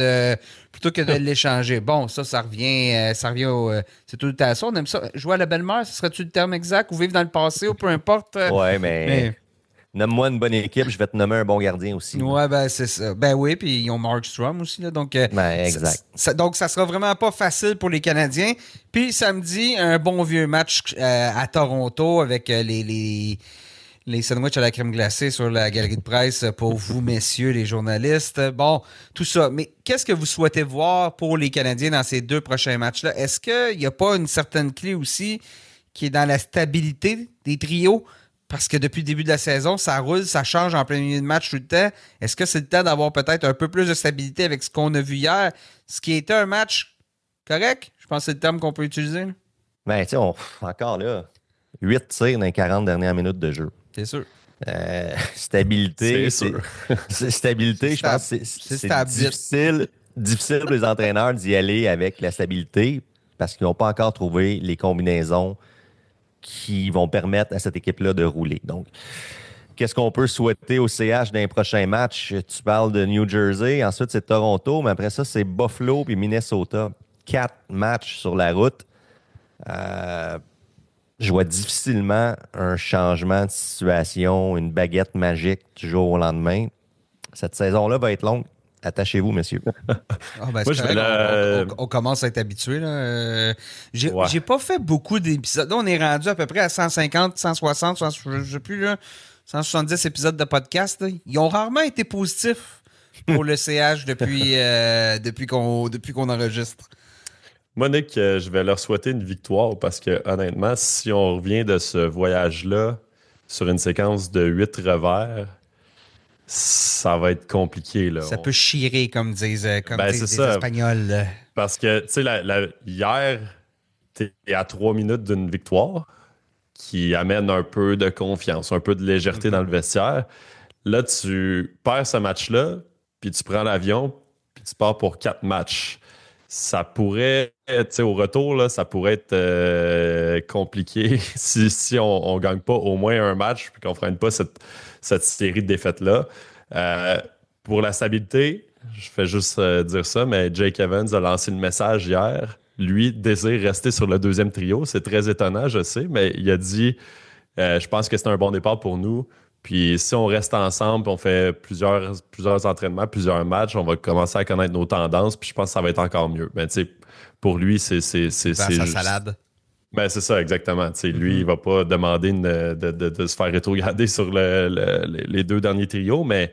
S1: de l'échanger. Bon, ça revient au... c'est tout le temps ça. On aime ça. Jouer à la belle-mère, ce serait-tu le terme exact? Ou vivre dans le passé, ou peu importe.
S2: Ouais, mais... Nomme-moi une bonne équipe, je vais te nommer un bon gardien aussi.
S1: Ouais, ben c'est ça. Ben oui, puis ils ont Markstrom aussi. Là, donc,
S2: exact.
S1: Donc, ça sera vraiment pas facile pour les Canadiens. Puis samedi, un bon vieux match à Toronto avec les sandwichs à la crème glacée sur la galerie de presse pour vous, messieurs, les journalistes. Bon, tout ça. Mais qu'est-ce que vous souhaitez voir pour les Canadiens dans ces 2 prochains matchs-là? Est-ce qu'il n'y a pas une certaine clé aussi qui est dans la stabilité des trios? Parce que depuis le début de la saison, ça roule, ça change en plein milieu de match tout le temps. Est-ce que c'est le temps d'avoir peut-être un peu plus de stabilité avec ce qu'on a vu hier? Ce qui était un match correct? Je pense que c'est le terme qu'on peut utiliser.
S2: Ben, tu sais, encore là, 8 tirs dans les 40 dernières minutes de jeu.
S1: C'est sûr.
S2: Stabilité.
S3: C'est sûr.
S2: Stabilité, je pense que c'est difficile pour les entraîneurs d'y aller avec la stabilité parce qu'ils n'ont pas encore trouvé les combinaisons qui vont permettre à cette équipe-là de rouler. Donc, qu'est-ce qu'on peut souhaiter au CH d'un prochain match? Tu parles de New Jersey, ensuite c'est Toronto, mais après ça, c'est Buffalo puis Minnesota. 4 matchs sur la route. Je vois difficilement un changement de situation, une baguette magique du jour au lendemain. Cette saison-là va être longue. Attachez-vous, messieurs.
S1: On commence à être habitué. J'ai pas fait beaucoup d'épisodes. Là, on est rendu à peu près à 150, 160, je sais plus, là, 170 épisodes de podcast. Là. Ils ont rarement été positifs pour le CH depuis qu'on enregistre.
S3: Monique, je vais leur souhaiter une victoire parce que, honnêtement, si on revient de ce voyage-là sur une séquence de 8 revers, ça va être compliqué. Là.
S1: Ça peut chirer, comme disent les Espagnols.
S3: Parce que, tu sais, hier, tu es à 3 minutes d'une victoire qui amène un peu de confiance, un peu de légèreté dans le vestiaire. Là, tu perds ce match-là, puis tu prends l'avion, puis tu pars pour 4 matchs. Ça pourrait, tu sais, au retour, là, ça pourrait être compliqué si on ne gagne pas au moins un match puis qu'on ne freine pas cette série de défaites-là. Pour la stabilité, je fais juste dire ça, mais Jake Evans a lancé le message hier. Lui désire rester sur le 2e trio. C'est très étonnant, je sais, mais il a dit je pense que c'est un bon départ pour nous. Puis si on reste ensemble, on fait plusieurs entraînements, plusieurs matchs, on va commencer à connaître nos tendances, puis je pense que ça va être encore mieux. Mais tu sais, pour lui, c'est
S1: sa salade.
S3: Ben, c'est ça, exactement. Lui, il va pas demander de se faire rétrograder sur les 2 derniers trios, mais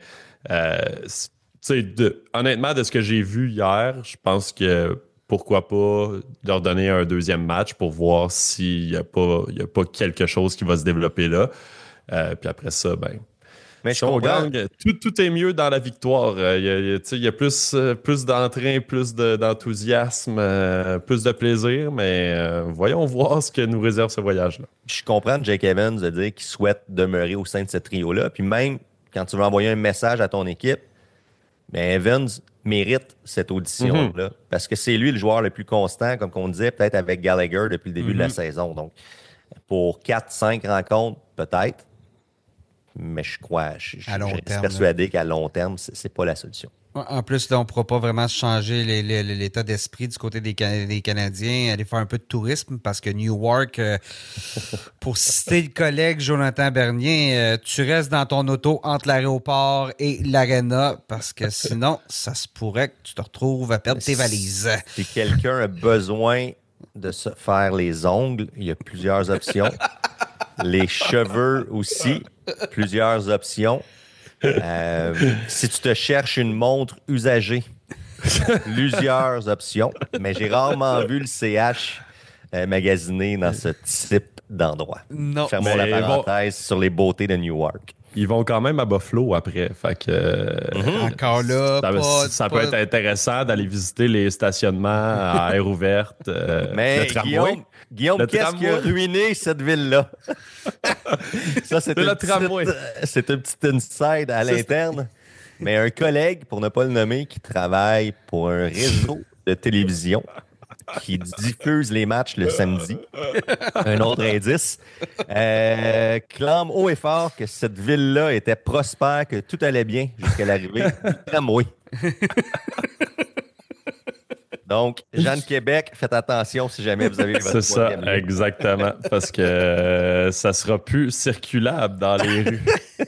S3: honnêtement, de ce que j'ai vu hier, je pense que pourquoi pas leur donner un deuxième match pour voir s'il n'y a pas quelque chose qui va se développer là. Puis après ça, ben.
S2: Mais
S3: si on gagne, tout est mieux dans la victoire. Il y a plus d'entrain, plus d'enthousiasme, plus de plaisir, mais voyons voir ce que nous réserve ce voyage-là.
S2: Je comprends Jake Evans de dire qu'il souhaite demeurer au sein de ce trio-là. Puis même quand tu veux envoyer un message à ton équipe, mais Evans mérite cette audition-là. Parce que c'est lui le joueur le plus constant, comme on disait, peut-être avec Gallagher depuis le début de la saison. Donc, pour 4-5 rencontres, peut-être. Mais je reste persuadé qu'à long terme, c'est pas la solution.
S1: En plus, là, on ne pourra pas vraiment changer l'état d'esprit du côté des Canadiens, aller faire un peu de tourisme parce que Newark, pour citer le collègue Jonathan Bernier, tu restes dans ton auto entre l'aéroport et l'aréna parce que sinon, ça se pourrait que tu te retrouves à perdre tes valises.
S2: Si quelqu'un a besoin de se faire les ongles, il y a plusieurs options. Les cheveux aussi, plusieurs options. Si tu te cherches une montre usagée, plusieurs options. Mais j'ai rarement vu le CH magasiner dans ce type d'endroit.
S1: Non.
S2: Fermons la parenthèse sur les beautés de Newark.
S3: Ils vont quand même à Buffalo après. Fait que,
S1: encore là,
S3: ça peut être intéressant d'aller visiter les stationnements à air ouverte.
S2: Mais Guillaume, qu'est-ce qui a ruiné cette ville-là? Ça, c'est un petit inside à l'interne. Mais un collègue, pour ne pas le nommer, qui travaille pour un réseau de télévision qui diffuse les matchs le samedi, un autre indice, clame haut et fort que cette ville-là était prospère, que tout allait bien jusqu'à l'arrivée du tramway. Donc, Jeanne Québec, faites attention si jamais vous avez votre
S3: C'est ça, exactement, parce que ça sera plus circulable dans les rues.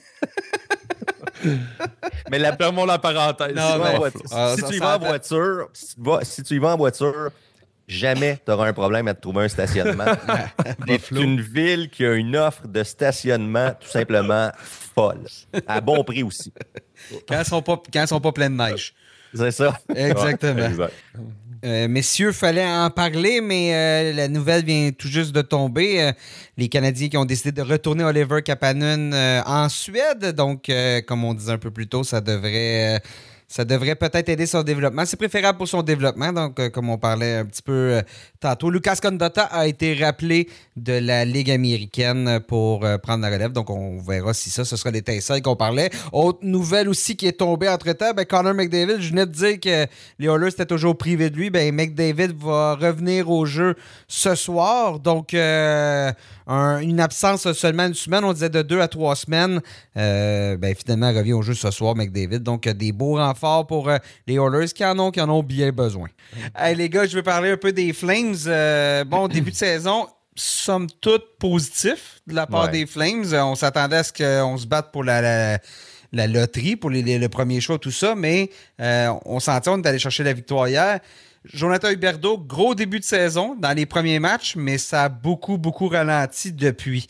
S2: Mais
S3: fermons la parenthèse.
S2: Si tu y vas en voiture, jamais tu auras un problème à te trouver un stationnement. C'est une ville qui a une offre de stationnement tout simplement folle. À bon prix aussi.
S1: Quand elles sont pas pleines de neige.
S2: C'est ça.
S1: Exactement.
S3: Ouais, exact.
S1: Messieurs, fallait en parler, mais la nouvelle vient tout juste de tomber. Les Canadiens qui ont décidé de retourner Oliver Kapanen en Suède. Donc, comme on disait un peu plus tôt, ça devrait peut-être aider son développement. C'est préférable pour son développement. Donc, comme on parlait un petit peu tantôt, Lucas Condotta a été rappelé de la Ligue américaine pour prendre la relève. Donc, on verra si ce sera l'étincelle qu'on parlait. Autre nouvelle aussi qui est tombée entre-temps, Connor McDavid, je venais de dire que les Oilers étaient toujours privés de lui. McDavid va revenir au jeu ce soir. Donc, une absence seulement une semaine. On disait de 2 à 3 semaines. Finalement, il revient au jeu ce soir, McDavid. Donc, des beaux renforts pour les Oilers qui en ont bien besoin. Hey, les gars, je veux parler un peu des Flames. Début de saison, somme toute positif de la part des Flames. On s'attendait à ce qu'on se batte pour la loterie, pour le premier choix, tout ça, mais on sentait on est allé chercher la victoire hier. Jonathan Huberdeau, gros début de saison dans les premiers matchs, mais ça a beaucoup, beaucoup ralenti depuis.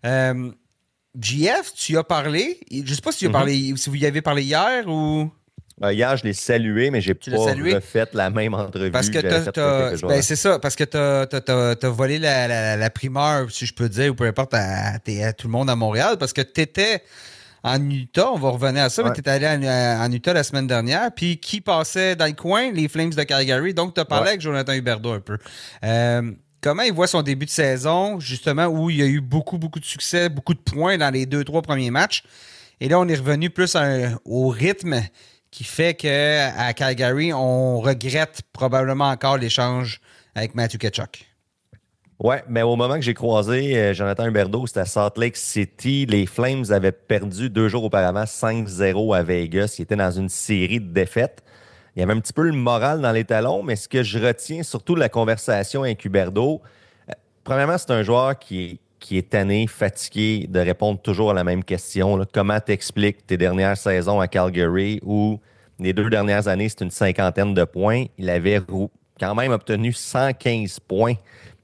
S1: JF, tu y as parlé. Je ne sais pas si vous y avez parlé hier ou...
S2: Hier, je l'ai salué, mais j'ai pas refait la même entrevue.
S1: Parce que c'est ça, parce que t'as volé la primeur, si je peux dire, ou peu importe, à tout le monde à Montréal, parce que t'étais en Utah, on va revenir à ça, mais t'étais allé en Utah la semaine dernière, puis qui passait dans le coin? Les Flames de Calgary. Donc, t'as parlé avec Jonathan Huberdeau un peu. Comment il voit son début de saison, justement, où il y a eu beaucoup, beaucoup de succès, beaucoup de points dans les 2-3 premiers matchs. Et là, on est revenu plus au rythme qui fait qu'à Calgary, on regrette probablement encore l'échange avec Matthew Tkachuk.
S2: Oui, mais au moment que j'ai croisé Jonathan Huberdeau, c'était à Salt Lake City. Les Flames avaient perdu 2 jours auparavant 5-0 à Vegas. Ils étaient dans une série de défaites. Il y avait un petit peu le moral dans les talons, mais ce que je retiens surtout de la conversation avec Huberdeau, premièrement, c'est un joueur qui est tanné, fatigué de répondre toujours à la même question. Là. Comment t'expliques tes dernières saisons à Calgary où les 2 dernières années, c'est une 50aine de points. Il avait quand même obtenu 115 points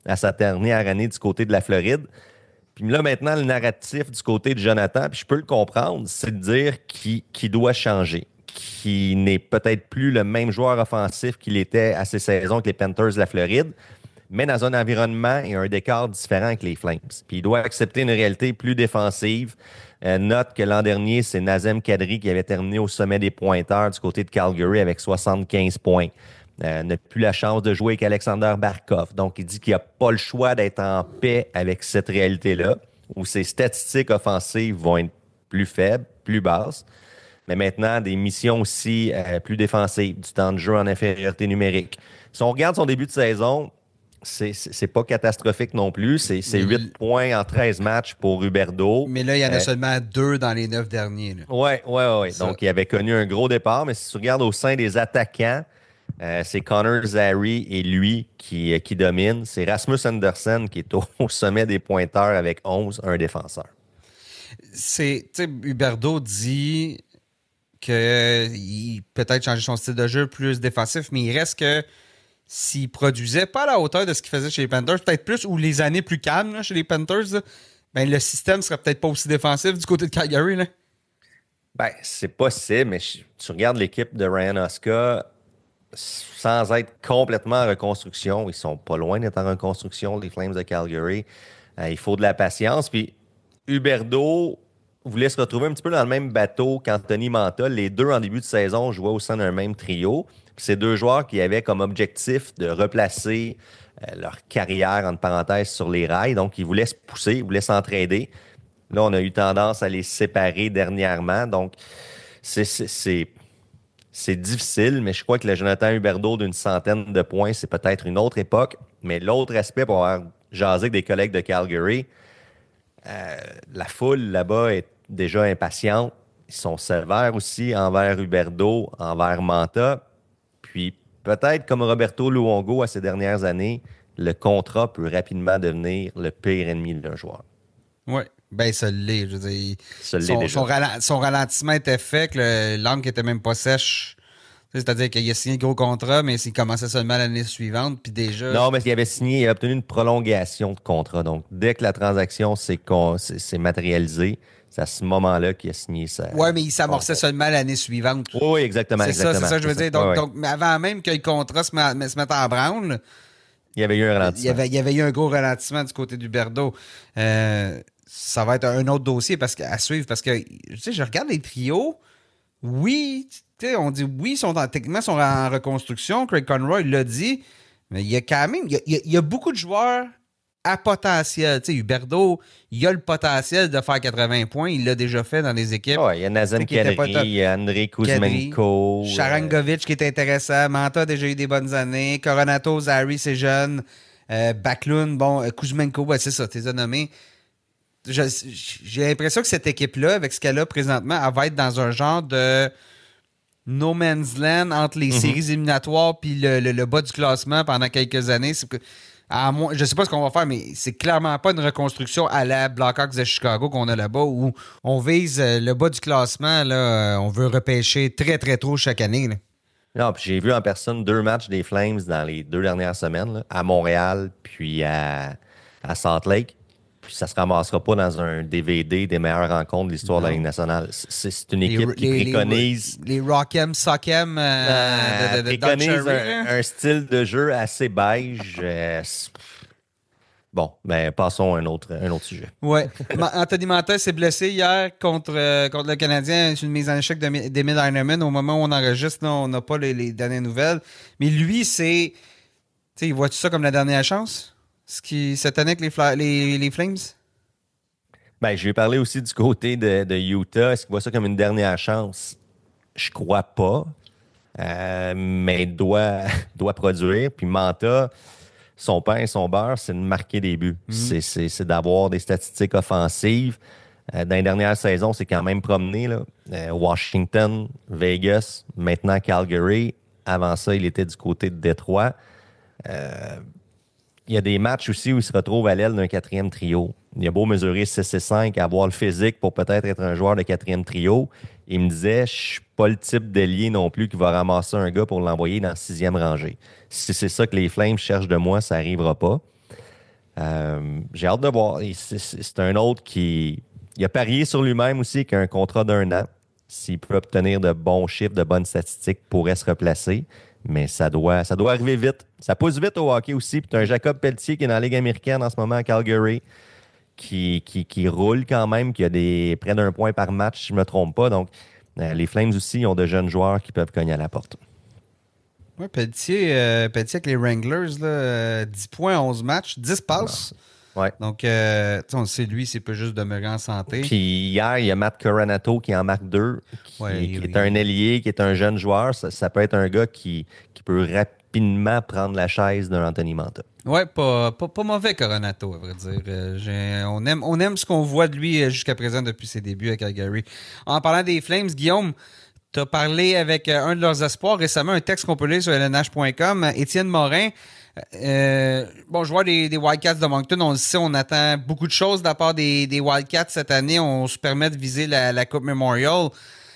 S2: à sa dernière année du côté de la Floride. Puis là, maintenant, le narratif du côté de Jonathan, puis je peux le comprendre, c'est de dire qu'il doit changer, qu'il n'est peut-être plus le même joueur offensif qu'il était à ses saisons avec les Panthers de la Floride, mais dans un environnement et un décor différent avec les Flames. Puis il doit accepter une réalité plus défensive. Note que l'an dernier, c'est Nazem Kadri qui avait terminé au sommet des pointeurs du côté de Calgary avec 75 points. N'a plus la chance de jouer avec Alexander Barkov. Donc, il dit qu'il n'a pas le choix d'être en paix avec cette réalité-là, où ses statistiques offensives vont être plus faibles, plus basses. Mais maintenant, des missions aussi plus défensives, du temps de jeu en infériorité numérique. Si on regarde son début de saison, c'est pas catastrophique non plus. C'est 8 points en 13 matchs pour Huberdeau.
S1: Mais là, il y en a seulement 2 dans les 9 derniers.
S2: Oui. Donc, il avait connu un gros départ. Mais si tu regardes au sein des attaquants, c'est Connor Zary et lui qui dominent. C'est Rasmus Andersen qui est au sommet des pointeurs avec 11, un défenseur.
S1: Huberdeau dit qu'il peut-être changer son style de jeu plus défensif, mais il reste que s'il produisait pas à la hauteur de ce qu'il faisait chez les Panthers, peut-être plus, ou les années plus calmes là, chez les Panthers, là, ben, le système serait peut-être pas aussi défensif du côté de Calgary. Là.
S2: Ben, c'est possible, mais tu regardes l'équipe de Ryan Huska, sans être complètement en reconstruction, ils sont pas loin d'être en reconstruction, les Flames de Calgary. Il faut de la patience. Puis Huberdeau voulait se retrouver un petit peu dans le même bateau qu'Anthony Mantha. Les deux, en début de saison, jouaient au sein d'un même trio. Puis c'est deux joueurs qui avaient comme objectif de replacer leur carrière, entre parenthèses, sur les rails. Donc, ils voulaient se pousser, ils voulaient s'entraider. Là, on a eu tendance à les séparer dernièrement. Donc, c'est difficile, mais je crois que le Jonathan Huberdeau d'une centaine de points, c'est peut-être une autre époque. Mais l'autre aspect, pour avoir jasé avec des collègues de Calgary, la foule là-bas est déjà impatiente. Ils sont sévères aussi envers Huberdeau, envers Mantha. Puis peut-être comme Roberto Luongo à ces dernières années, le contrat peut rapidement devenir le pire ennemi d'un joueur.
S1: Oui, bien ça l'est. Je veux dire, son ralentissement était fait, que l'angle n'était même pas sèche. C'est-à-dire qu'il a signé le gros contrat, mais s'il commençait seulement l'année suivante, puis déjà...
S2: Non, mais il a obtenu une prolongation de contrat. Donc, dès que la transaction s'est matérialisée, c'est à ce moment-là qu'il a signé ça.
S1: Oui, mais il s'amorçait seulement l'année suivante.
S2: Oui, exactement.
S1: C'est ça que je veux dire. Donc, mais avant même que le contrat se mette en branle,
S2: il y avait eu un ralentissement.
S1: Il y avait eu un gros ralentissement du côté d'Huberdeau. Ça va être un autre dossier à suivre parce que, je regarde les trios. Oui, on dit oui, techniquement, ils sont en reconstruction. Craig Conroy l'a dit. Mais il y a quand même... Il y a beaucoup de joueurs à potentiel. Huberdeau, il a le potentiel de faire 80 points. Il l'a déjà fait dans les équipes.
S2: Il y a Nazem Kadri, il y a Andrei Kuzmenko.
S1: Sharangovich qui est intéressant. Mantha a déjà eu des bonnes années. Coronato, Zary, c'est jeune. Backlund, Kuzmenko, c'est ça, t'es nommé. J'ai l'impression que cette équipe-là, avec ce qu'elle a présentement, elle va être dans un genre de no man's land entre les séries éliminatoires et le bas du classement pendant quelques années. Je ne sais pas ce qu'on va faire, mais c'est clairement pas une reconstruction à la Blackhawks de Chicago qu'on a là-bas où on vise le bas du classement. Là, on veut repêcher très, très trop chaque année. Là.
S2: Non, puis j'ai vu en personne 2 matchs des Flames dans les 2 dernières semaines, là, à Montréal puis à Salt Lake. Puis ça se ramassera pas dans un DVD des meilleures rencontres de l'histoire de la Ligue nationale. C'est une équipe qui préconise...
S1: Les Rock'em, Sock'em
S2: préconise un style de jeu assez beige. Bon, ben passons à un autre sujet.
S1: Oui. Anthony Mantha s'est blessé hier contre le Canadien. C'est une mise en échec d'Emil Heinemann. Au moment où on enregistre, là, on n'a pas les dernières nouvelles. Mais lui, c'est... Tu sais, vois-tu ça comme la dernière chance? Cette année avec les Flames?
S2: Ben, je vais parler aussi du côté de Utah. Est-ce qu'il voit ça comme une dernière chance? Je crois pas. Mais il doit produire. Puis Mantha, son pain et son beurre, c'est de marquer des buts. C'est d'avoir des statistiques offensives. Dans les dernières saisons, c'est quand même promené. Là. Washington, Vegas, maintenant Calgary. Avant ça, il était du côté de Détroit. Il y a des matchs aussi où il se retrouve à l'aile d'un 4e trio. Il a beau mesurer 6'5", avoir le physique pour peut-être être un joueur de 4e trio. Il me disait, je suis pas le type d'ailier non plus qui va ramasser un gars pour l'envoyer dans la 6e rangée. Si c'est ça que les Flames cherchent de moi, ça n'arrivera pas. J'ai hâte de voir. C'est un autre qui il a parié sur lui-même aussi qu'un contrat d'1 an, s'il peut obtenir de bons chiffres, de bonnes statistiques, pourrait se replacer. Mais ça doit arriver vite. Ça pousse vite au hockey aussi. Puis tu as un Jacob Pelletier qui est dans la Ligue américaine en ce moment à Calgary, qui roule quand même, qui a près d'1 point par match, si je ne me trompe pas. Donc, les Flames aussi ont de jeunes joueurs qui peuvent cogner à la porte.
S1: Oui, Pelletier avec les Wranglers, là, 10 points, 11 matchs, 10 passes.
S2: Ouais.
S1: Donc, on sait, lui, c'est pas juste demeurer en santé.
S2: Puis hier, il y a Matt Coronato qui en marque 2, qui est un ailier, qui est un jeune joueur. Ça peut être un gars qui peut rapidement prendre la chaise d'un Anthony Mantha.
S1: Oui, pas mauvais Coronato, à vrai dire. On aime ce qu'on voit de lui jusqu'à présent depuis ses débuts à Calgary. En parlant des Flames, Guillaume, tu as parlé avec un de leurs espoirs récemment, un texte qu'on peut lire sur lnh.com, Étienne Morin. Joueur des Wildcats de Moncton, on le sait, on attend beaucoup de choses de la part des Wildcats cette année. On se permet de viser la Coupe Memorial.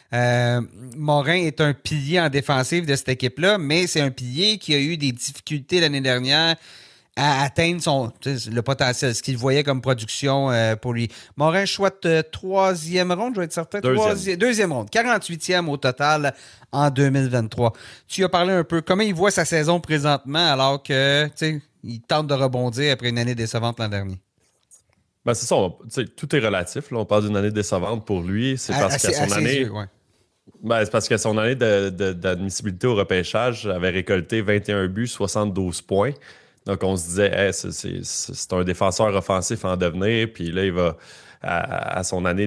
S1: Morin est un pilier en défensive de cette équipe-là, mais c'est un pilier qui a eu des difficultés l'année dernière à atteindre le potentiel, ce qu'il voyait comme production pour lui. Morin, choix de troisième ronde, je vais être certain. Deuxième ronde, 48e au total en 2023. Tu as parlé un peu comment il voit sa saison présentement alors que il tente de rebondir après une année décevante l'an dernier.
S3: Ben c'est ça, tout est relatif. Là. On parle d'une année décevante pour lui. C'est parce qu'à son année. C'est parce que son année d'admissibilité au repêchage avait récolté 21 buts, 72 points. Donc, on se disait, c'est un défenseur offensif en devenir, puis là, il va, à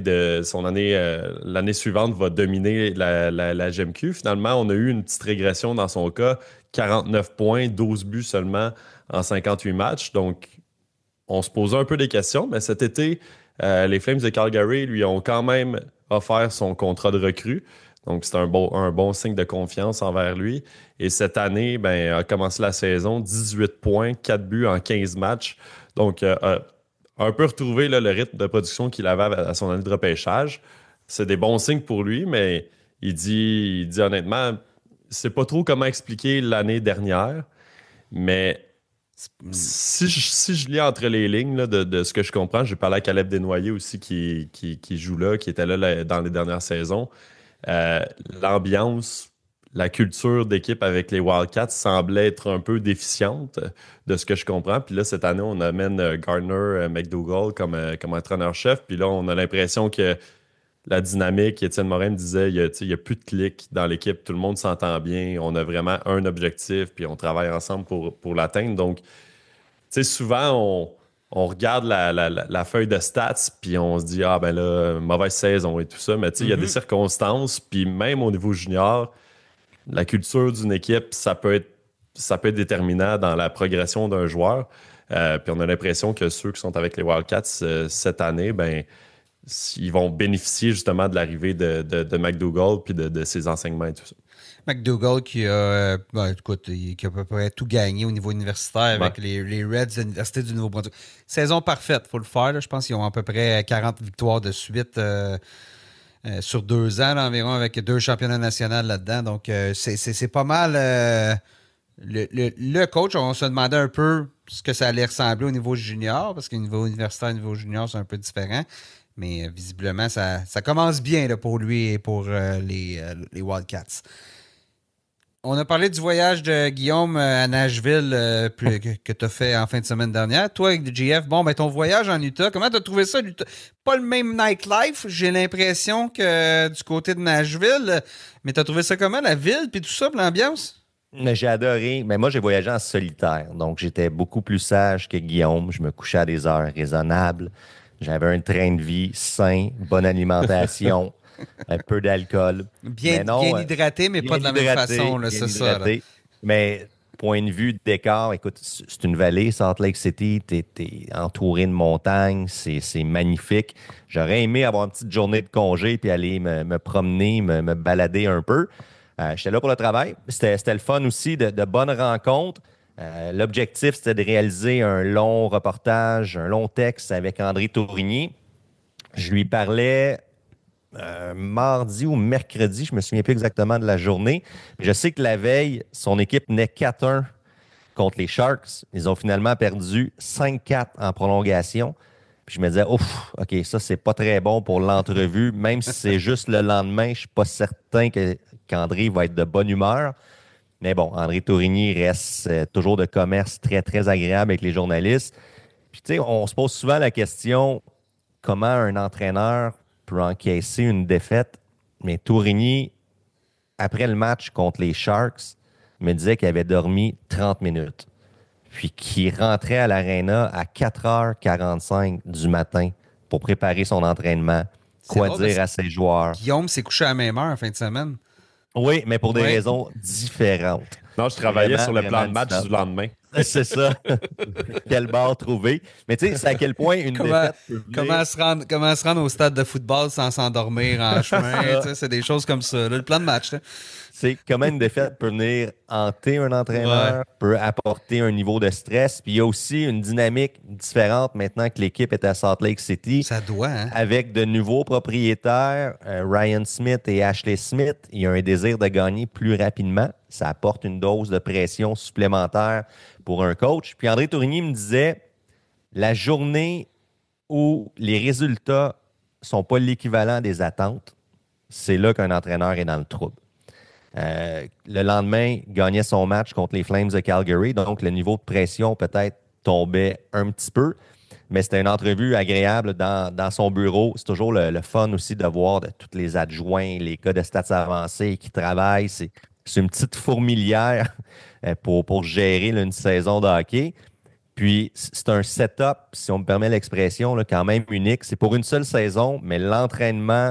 S3: l'année suivante, va dominer la GMQ. Finalement, on a eu une petite régression dans son cas, 49 points, 12 buts seulement en 58 matchs. Donc, on se posait un peu des questions, mais cet été, les Flames de Calgary lui ont quand même offert son contrat de recrue. Donc, c'est un bon signe de confiance envers lui. Et cette année, a commencé la saison, 18 points, 4 buts en 15 matchs. Donc, un peu retrouvé le rythme de production qu'il avait à son année de repêchage. C'est des bons signes pour lui, mais il dit honnêtement, c'est pas trop comment expliquer l'année dernière. Mais si je lis entre les lignes là, de ce que je comprends, j'ai parlé à Caleb Desnoyers aussi qui joue là, qui était là dans les dernières saisons. L'ambiance, la culture d'équipe avec les Wildcats semblait être un peu déficiente de ce que je comprends. Puis là, cette année, on amène Gardner McDougall comme entraîneur-chef. Puis là, on a l'impression que la dynamique, Étienne Morin me disait, il n'y a plus de clics dans l'équipe. Tout le monde s'entend bien. On a vraiment un objectif, puis on travaille ensemble pour l'atteindre. Donc, souvent, on regarde la feuille de stats, puis on se dit, mauvaise saison et tout ça. Mais il y a des circonstances, puis même au niveau junior, la culture d'une équipe, ça peut être déterminant dans la progression d'un joueur. Puis on a l'impression que ceux qui sont avec les Wildcats cette année, ils vont bénéficier justement de l'arrivée de McDougall puis de ses enseignements et tout ça.
S1: McDougall qui a à peu près tout gagné au niveau universitaire avec les Reds de l'Université du Nouveau-Brunswick. Saison parfaite, il faut le faire. Là. Je pense qu'ils ont à peu près 40 victoires de suite sur 2 ans là, environ, avec 2 championnats nationaux là-dedans. Donc, c'est pas mal. Le coach, on se demandait un peu ce que ça allait ressembler au niveau junior, parce qu'au niveau universitaire et au niveau junior, c'est un peu différent. Mais visiblement, ça commence bien là, pour lui et pour les Wildcats. On a parlé du voyage de Guillaume à Nashville que tu as fait en fin de semaine dernière. Toi, avec le GF, ton voyage en Utah, comment tu as trouvé ça? Pas le même nightlife, j'ai l'impression, que du côté de Nashville. Mais tu as trouvé ça comment, la ville, puis tout ça, l'ambiance?
S2: J'ai adoré. Mais moi, j'ai voyagé en solitaire. Donc, j'étais beaucoup plus sage que Guillaume. Je me couchais à des heures raisonnables. J'avais un train de vie sain, bonne alimentation, un peu d'alcool.
S1: Bien hydraté, mais pas de la même façon, là, c'est ça. Là.
S2: Mais point de vue de décor, écoute, c'est une vallée, Salt Lake City, t'es entouré de montagnes, c'est magnifique. J'aurais aimé avoir une petite journée de congé puis aller me promener, me balader un peu. J'étais là pour le travail. C'était le fun aussi, de bonnes rencontres. L'objectif, c'était de réaliser un long reportage, un long texte avec André Tourigny. Je lui parlais mardi ou mercredi, je me souviens plus exactement de la journée. Je sais que la veille, son équipe menait 4-1 contre les Sharks, ils ont finalement perdu 5-4 en prolongation. Puis je me disais, ouf, OK, ça, c'est pas très bon pour l'entrevue. Même si c'est juste le lendemain, je suis pas certain qu'André va être de bonne humeur. Mais bon, André Tourigny reste toujours de commerce très, très agréable avec les journalistes. Puis tu sais, on se pose souvent la question, comment un entraîneur peut encaisser une défaite? Mais Tourigny, après le match contre les Sharks, me disait qu'il avait dormi 30 minutes. Puis qu'il rentrait à l'aréna à 4h45 du matin pour préparer son entraînement. Quoi dire à ses joueurs?
S1: Guillaume s'est couché à la même heure en fin de semaine.
S2: Oui, mais pour des raisons différentes.
S3: Non, je travaillais sur le plan de match du lendemain.
S2: C'est ça. Quel bar trouver. Mais tu sais, c'est à quel point une défaite peut venir...
S1: Comment se rendre au stade de football sans s'endormir en chemin. C'est des choses comme ça. Là, le plan de match. Là.
S2: C'est comment une défaite peut venir hanter un entraîneur, peut apporter un niveau de stress. Puis il y a aussi une dynamique différente maintenant que l'équipe est à Salt Lake City.
S1: Ça doit, hein?
S2: Avec de nouveaux propriétaires, Ryan Smith et Ashley Smith. Il y a un désir de gagner plus rapidement. Ça apporte une dose de pression supplémentaire pour un coach. Puis André Tourigny me disait, la journée où les résultats ne sont pas l'équivalent des attentes, c'est là qu'un entraîneur est dans le trouble. Le lendemain, il gagnait son match contre les Flames de Calgary, donc le niveau de pression peut-être tombait un petit peu, mais c'était une entrevue agréable dans son bureau. C'est toujours le fun aussi de voir de tous les adjoints, les gars de stats avancés qui travaillent. C'est une petite fourmilière pour gérer une saison de hockey. Puis, c'est un setup, si on me permet l'expression, quand même unique. C'est pour une seule saison, mais l'entraînement,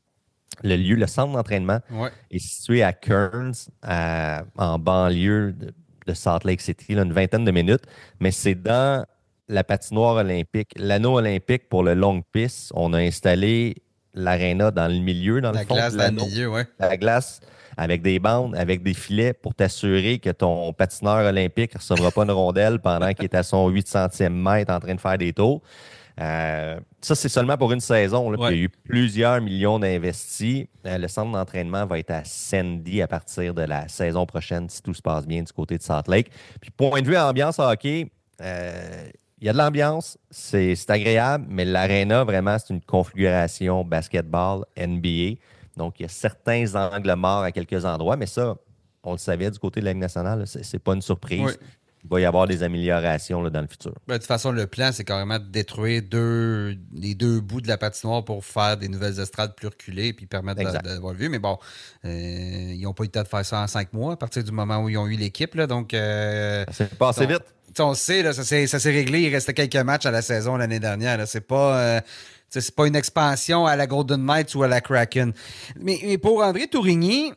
S2: le centre d'entraînement est situé à Kearns, en banlieue de Salt Lake City, une vingtaine de minutes. Mais c'est dans la patinoire olympique, l'anneau olympique pour le long piste. On a installé l'aréna dans le milieu, dans le fond.
S1: La glace dans le milieu, oui.
S2: La glace avec des bandes, avec des filets pour t'assurer que ton patineur olympique ne recevra pas une rondelle pendant qu'il est à son 800e mètre en train de faire des tours. Ça, c'est seulement pour une saison. Là, puis il y a eu plusieurs millions d'investis. Le centre d'entraînement va être à Sandy à partir de la saison prochaine, si tout se passe bien du côté de Salt Lake. Puis point de vue ambiance hockey, il y a de l'ambiance, c'est agréable, mais l'aréna, vraiment, c'est une configuration basketball, NBA. Donc, il y a certains angles morts à quelques endroits, mais ça, on le savait du côté de la Ligue nationale, c'est pas une surprise. Oui. Il va y avoir des améliorations là, dans le futur.
S1: De toute façon, le plan, c'est carrément de détruire les deux bouts de la patinoire pour faire des nouvelles estrades plus reculées et permettre d'avoir le vue. Mais bon, ils n'ont pas eu le temps de faire ça en 5 mois à partir du moment où ils ont eu l'équipe. Là, donc,
S2: ça s'est passé vite.
S1: On sait, là, ça s'est réglé. Il restait quelques matchs à la saison l'année dernière. Là. C'est pas une expansion à la Golden Knights ou à la Kraken. Mais pour André Tourigny,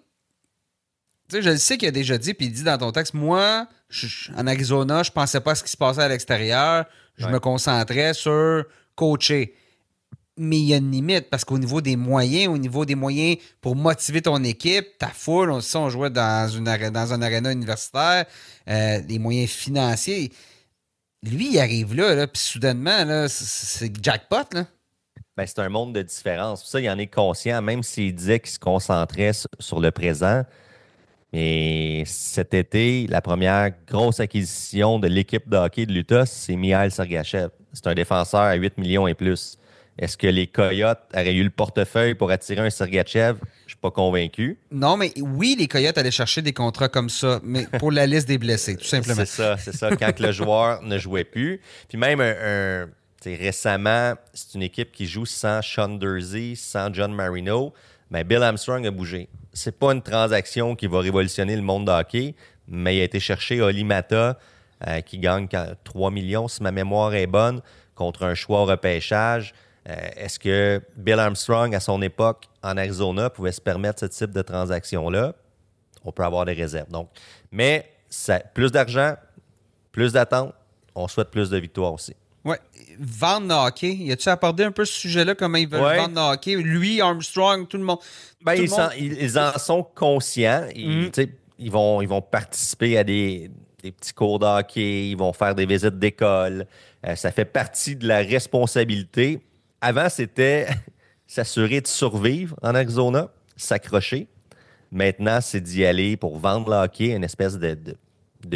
S1: je le sais qu'il a déjà dit, puis il dit dans ton texte, moi, en Arizona, je pensais pas à ce qui se passait à l'extérieur. Je me concentrais sur coacher. Mais il y a une limite, parce qu'au niveau des moyens, pour motiver ton équipe, ta foule, on jouait dans un aréna universitaire, les moyens financiers. Lui, il arrive là puis soudainement, là, c'est jackpot, là.
S2: Ben, c'est un monde de différence. Ça, il en est conscient, même s'il disait qu'il se concentrait sur le présent. Mais cet été, la première grosse acquisition de l'équipe de hockey de l'Utah, c'est Mikhail Sergachev. C'est un défenseur à 8 millions et plus. Est-ce que les Coyotes auraient eu le portefeuille pour attirer un Sergachev? Je ne suis pas convaincu.
S1: Non, mais oui, les Coyotes allaient chercher des contrats comme ça, mais pour la liste des blessés, tout simplement.
S2: C'est ça. Quand le joueur ne jouait plus. Puis même récemment, c'est une équipe qui joue sans Sean Durzi, sans John Marino. Mais Bill Armstrong a bougé. C'est pas une transaction qui va révolutionner le monde de hockey, mais il a été chercher Oli Mata, qui gagne 3 millions, si ma mémoire est bonne, contre un choix au repêchage. Est-ce que Bill Armstrong, à son époque, en Arizona, pouvait se permettre ce type de transaction-là? On peut avoir des réserves. Donc, mais plus d'argent, plus d'attente, on souhaite plus de victoires aussi.
S1: Oui. Vendre le hockey. Y a-tu abordé un peu ce sujet-là, comment ils veulent vendre le hockey? Lui, Armstrong, tout le monde.
S2: Ils en sont conscients. Ils vont participer à des petits cours de hockey. Ils vont faire des visites d'école. Ça fait partie de la responsabilité. Avant, c'était s'assurer de survivre en Arizona, s'accrocher. Maintenant, c'est d'y aller pour vendre le hockey, une espèce de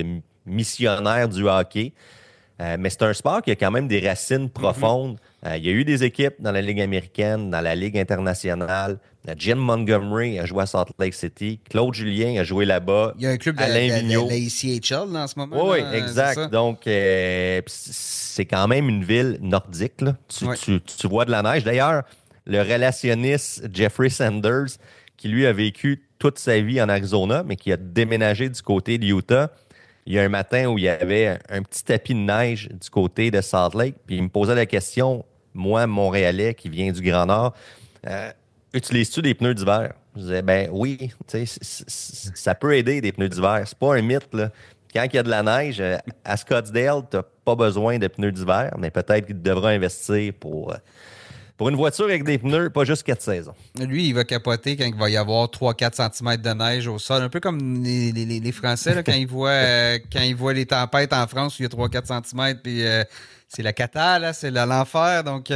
S2: missionnaires du hockey. Mais c'est un sport qui a quand même des racines profondes. Il y a eu des équipes dans la Ligue américaine, dans la Ligue internationale. Jim Montgomery a joué à Salt Lake City. Claude Julien a joué là-bas.
S1: Il y a un club de la ACHL en ce moment.
S2: Oui, exact. Donc, c'est quand même une ville nordique. Là. Tu vois de la neige. D'ailleurs, le relationniste Jeffrey Sanders, qui lui a vécu toute sa vie en Arizona, mais qui a déménagé du côté de Utah, il y a un matin où il y avait un petit tapis de neige du côté de Salt Lake, puis il me posait la question, moi, Montréalais, qui vient du Grand Nord, utilises-tu des pneus d'hiver? Je disais, ben oui, ça peut aider des pneus d'hiver. C'est pas un mythe, là. Quand il y a de la neige, à Scottsdale, tu n'as pas besoin de pneus d'hiver, mais peut-être qu'il devra investir pour une voiture avec des pneus, pas juste 4 saisons.
S1: Lui, il va capoter quand il va y avoir 3-4 cm de neige au sol. Un peu comme les Français, là, quand ils voient les tempêtes en France où il y a 3-4 cm, puis c'est la cata, là, c'est l'enfer. Donc,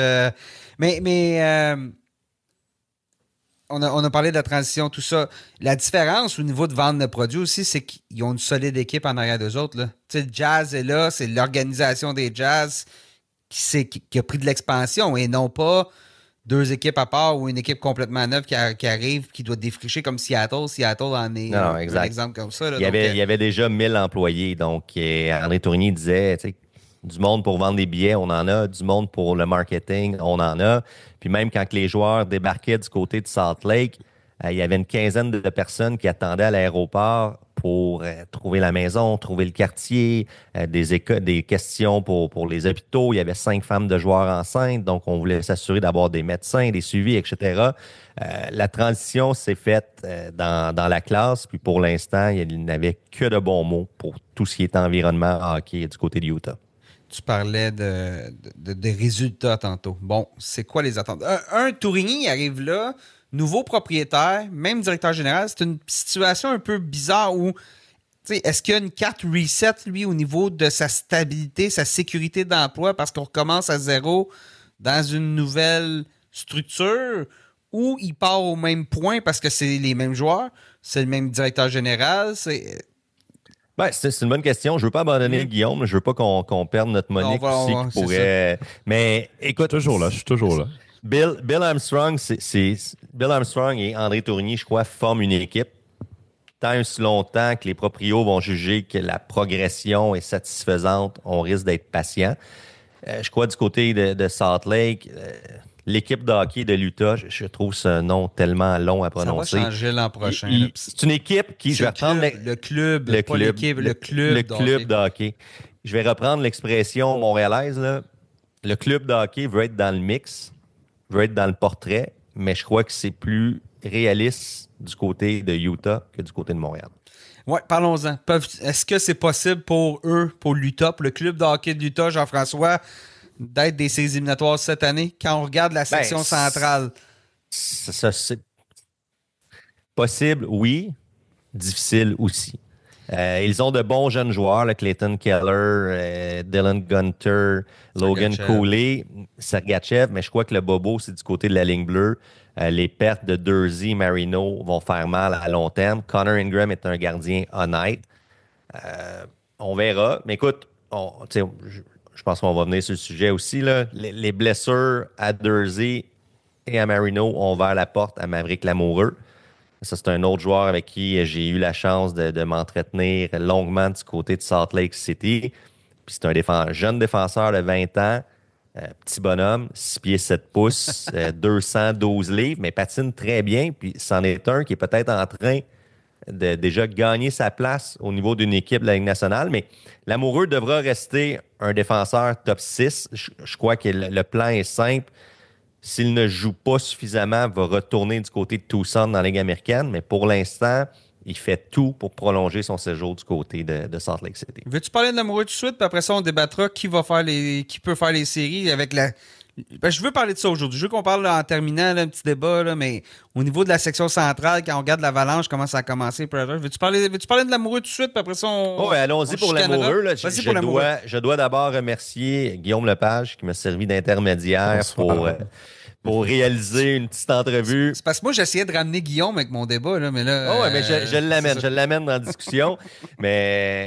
S1: on a parlé de la transition, tout ça. La différence au niveau de vendre de produits aussi, c'est qu'ils ont une solide équipe en arrière d'eux autres. Tu sais, le Jazz est là, c'est l'organisation des Jazz qui a pris de l'expansion et non pas deux équipes à part ou une équipe complètement neuve qui arrive, qui doit défricher comme Seattle. Seattle en est un exemple comme ça. Là,
S2: il y avait déjà 1000 employés. Donc, André Tourigny disait, du monde pour vendre des billets, on en a. Du monde pour le marketing, on en a. Puis même quand les joueurs débarquaient du côté de Salt Lake, il y avait une quinzaine de personnes qui attendaient à l'aéroport pour trouver la maison, trouver le quartier, des questions pour les hôpitaux. Il y avait 5 femmes de joueurs enceintes, donc on voulait s'assurer d'avoir des médecins, des suivis, etc. La transition s'est faite dans la classe, puis pour l'instant, il n'avait que de bons mots pour tout ce qui est environnement hockey du côté de Utah.
S1: Tu parlais des résultats tantôt. Bon, c'est quoi les attentes? Un Tourigny arrive là, nouveau propriétaire, même directeur général. C'est une situation un peu bizarre où, est-ce qu'il y a une carte reset, lui, au niveau de sa stabilité, sa sécurité d'emploi, parce qu'on recommence à zéro dans une nouvelle structure, ou il part au même point parce que c'est les mêmes joueurs, c'est le même directeur général, c'est
S2: une bonne question. Je ne veux pas abandonner Guillaume. Je ne veux pas qu'on perde notre Monique aussi qui pourrait. Mais écoute.
S3: Je suis toujours là.
S2: Bill Armstrong, Bill Armstrong et André Tourigny, je crois, forment une équipe. Tant et aussi longtemps que les proprios vont juger que la progression est satisfaisante, on risque d'être patient. Je crois du côté de Salt Lake, l'équipe de hockey de l'Utah, je trouve ce nom tellement long à prononcer.
S1: Ça va changer l'an prochain.
S2: C'est une équipe qui... Je vais reprendre
S1: le club
S2: de hockey. Je vais reprendre l'expression montréalaise. Là. Le club de hockey veut être dans le mix, veut être dans le portrait, mais je crois que c'est plus réaliste du côté de Utah que du côté de Montréal.
S1: Oui, parlons-en. Est-ce que c'est possible pour eux, pour l'Utah, pour le club de hockey de l'Utah, Jean-François, d'être des séries éliminatoires cette année, quand on regarde la section centrale?
S2: C'est possible, oui. Difficile aussi. Ils ont de bons jeunes joueurs, là, Clayton Keller, Dylan Gunter, Logan Cooley, Sergachev, mais je crois que le bobo, c'est du côté de la ligne bleue. Les pertes de Dursey, Marino vont faire mal à long terme. Connor Ingram est un gardien honnête. On verra. Mais écoute, je pense qu'on va venir sur le sujet aussi. Là. Les blessures à Dursey et à Marino ont ouvert la porte à Maverick Lamoureux. Ça, c'est un autre joueur avec qui j'ai eu la chance de m'entretenir longuement du côté de Salt Lake City. Puis c'est un jeune défenseur de 20 ans, petit bonhomme, 6 pieds 7 pouces, 212 livres, mais patine très bien. Puis c'en est un qui est peut-être en train de déjà gagner sa place au niveau d'une équipe de la Ligue nationale. Mais Lamoureux devra rester un défenseur top 6. Je crois que le plan est simple. S'il ne joue pas suffisamment, va retourner du côté de Tucson dans la Ligue américaine. Mais pour l'instant, il fait tout pour prolonger son séjour du côté de Salt Lake City.
S1: Veux-tu parler de Lamoureux tout de suite? Puis après ça, on débattra qui peut faire les séries avec la... je veux parler de ça aujourd'hui. Je veux qu'on parle en terminant un petit débat, là, mais au niveau de la section centrale, quand on regarde l'Avalanche, comment ça a commencé. Veux-tu parler de Lamoureux tout de suite? Puis après ça,
S2: allons-y pour Lamoureux. Là. Je dois d'abord remercier Guillaume Lepage qui m'a servi d'intermédiaire pour réaliser une petite entrevue.
S1: C'est parce que moi, j'essayais de ramener Guillaume avec mon débat, là, mais là...
S2: mais je l'amène dans la discussion. Mais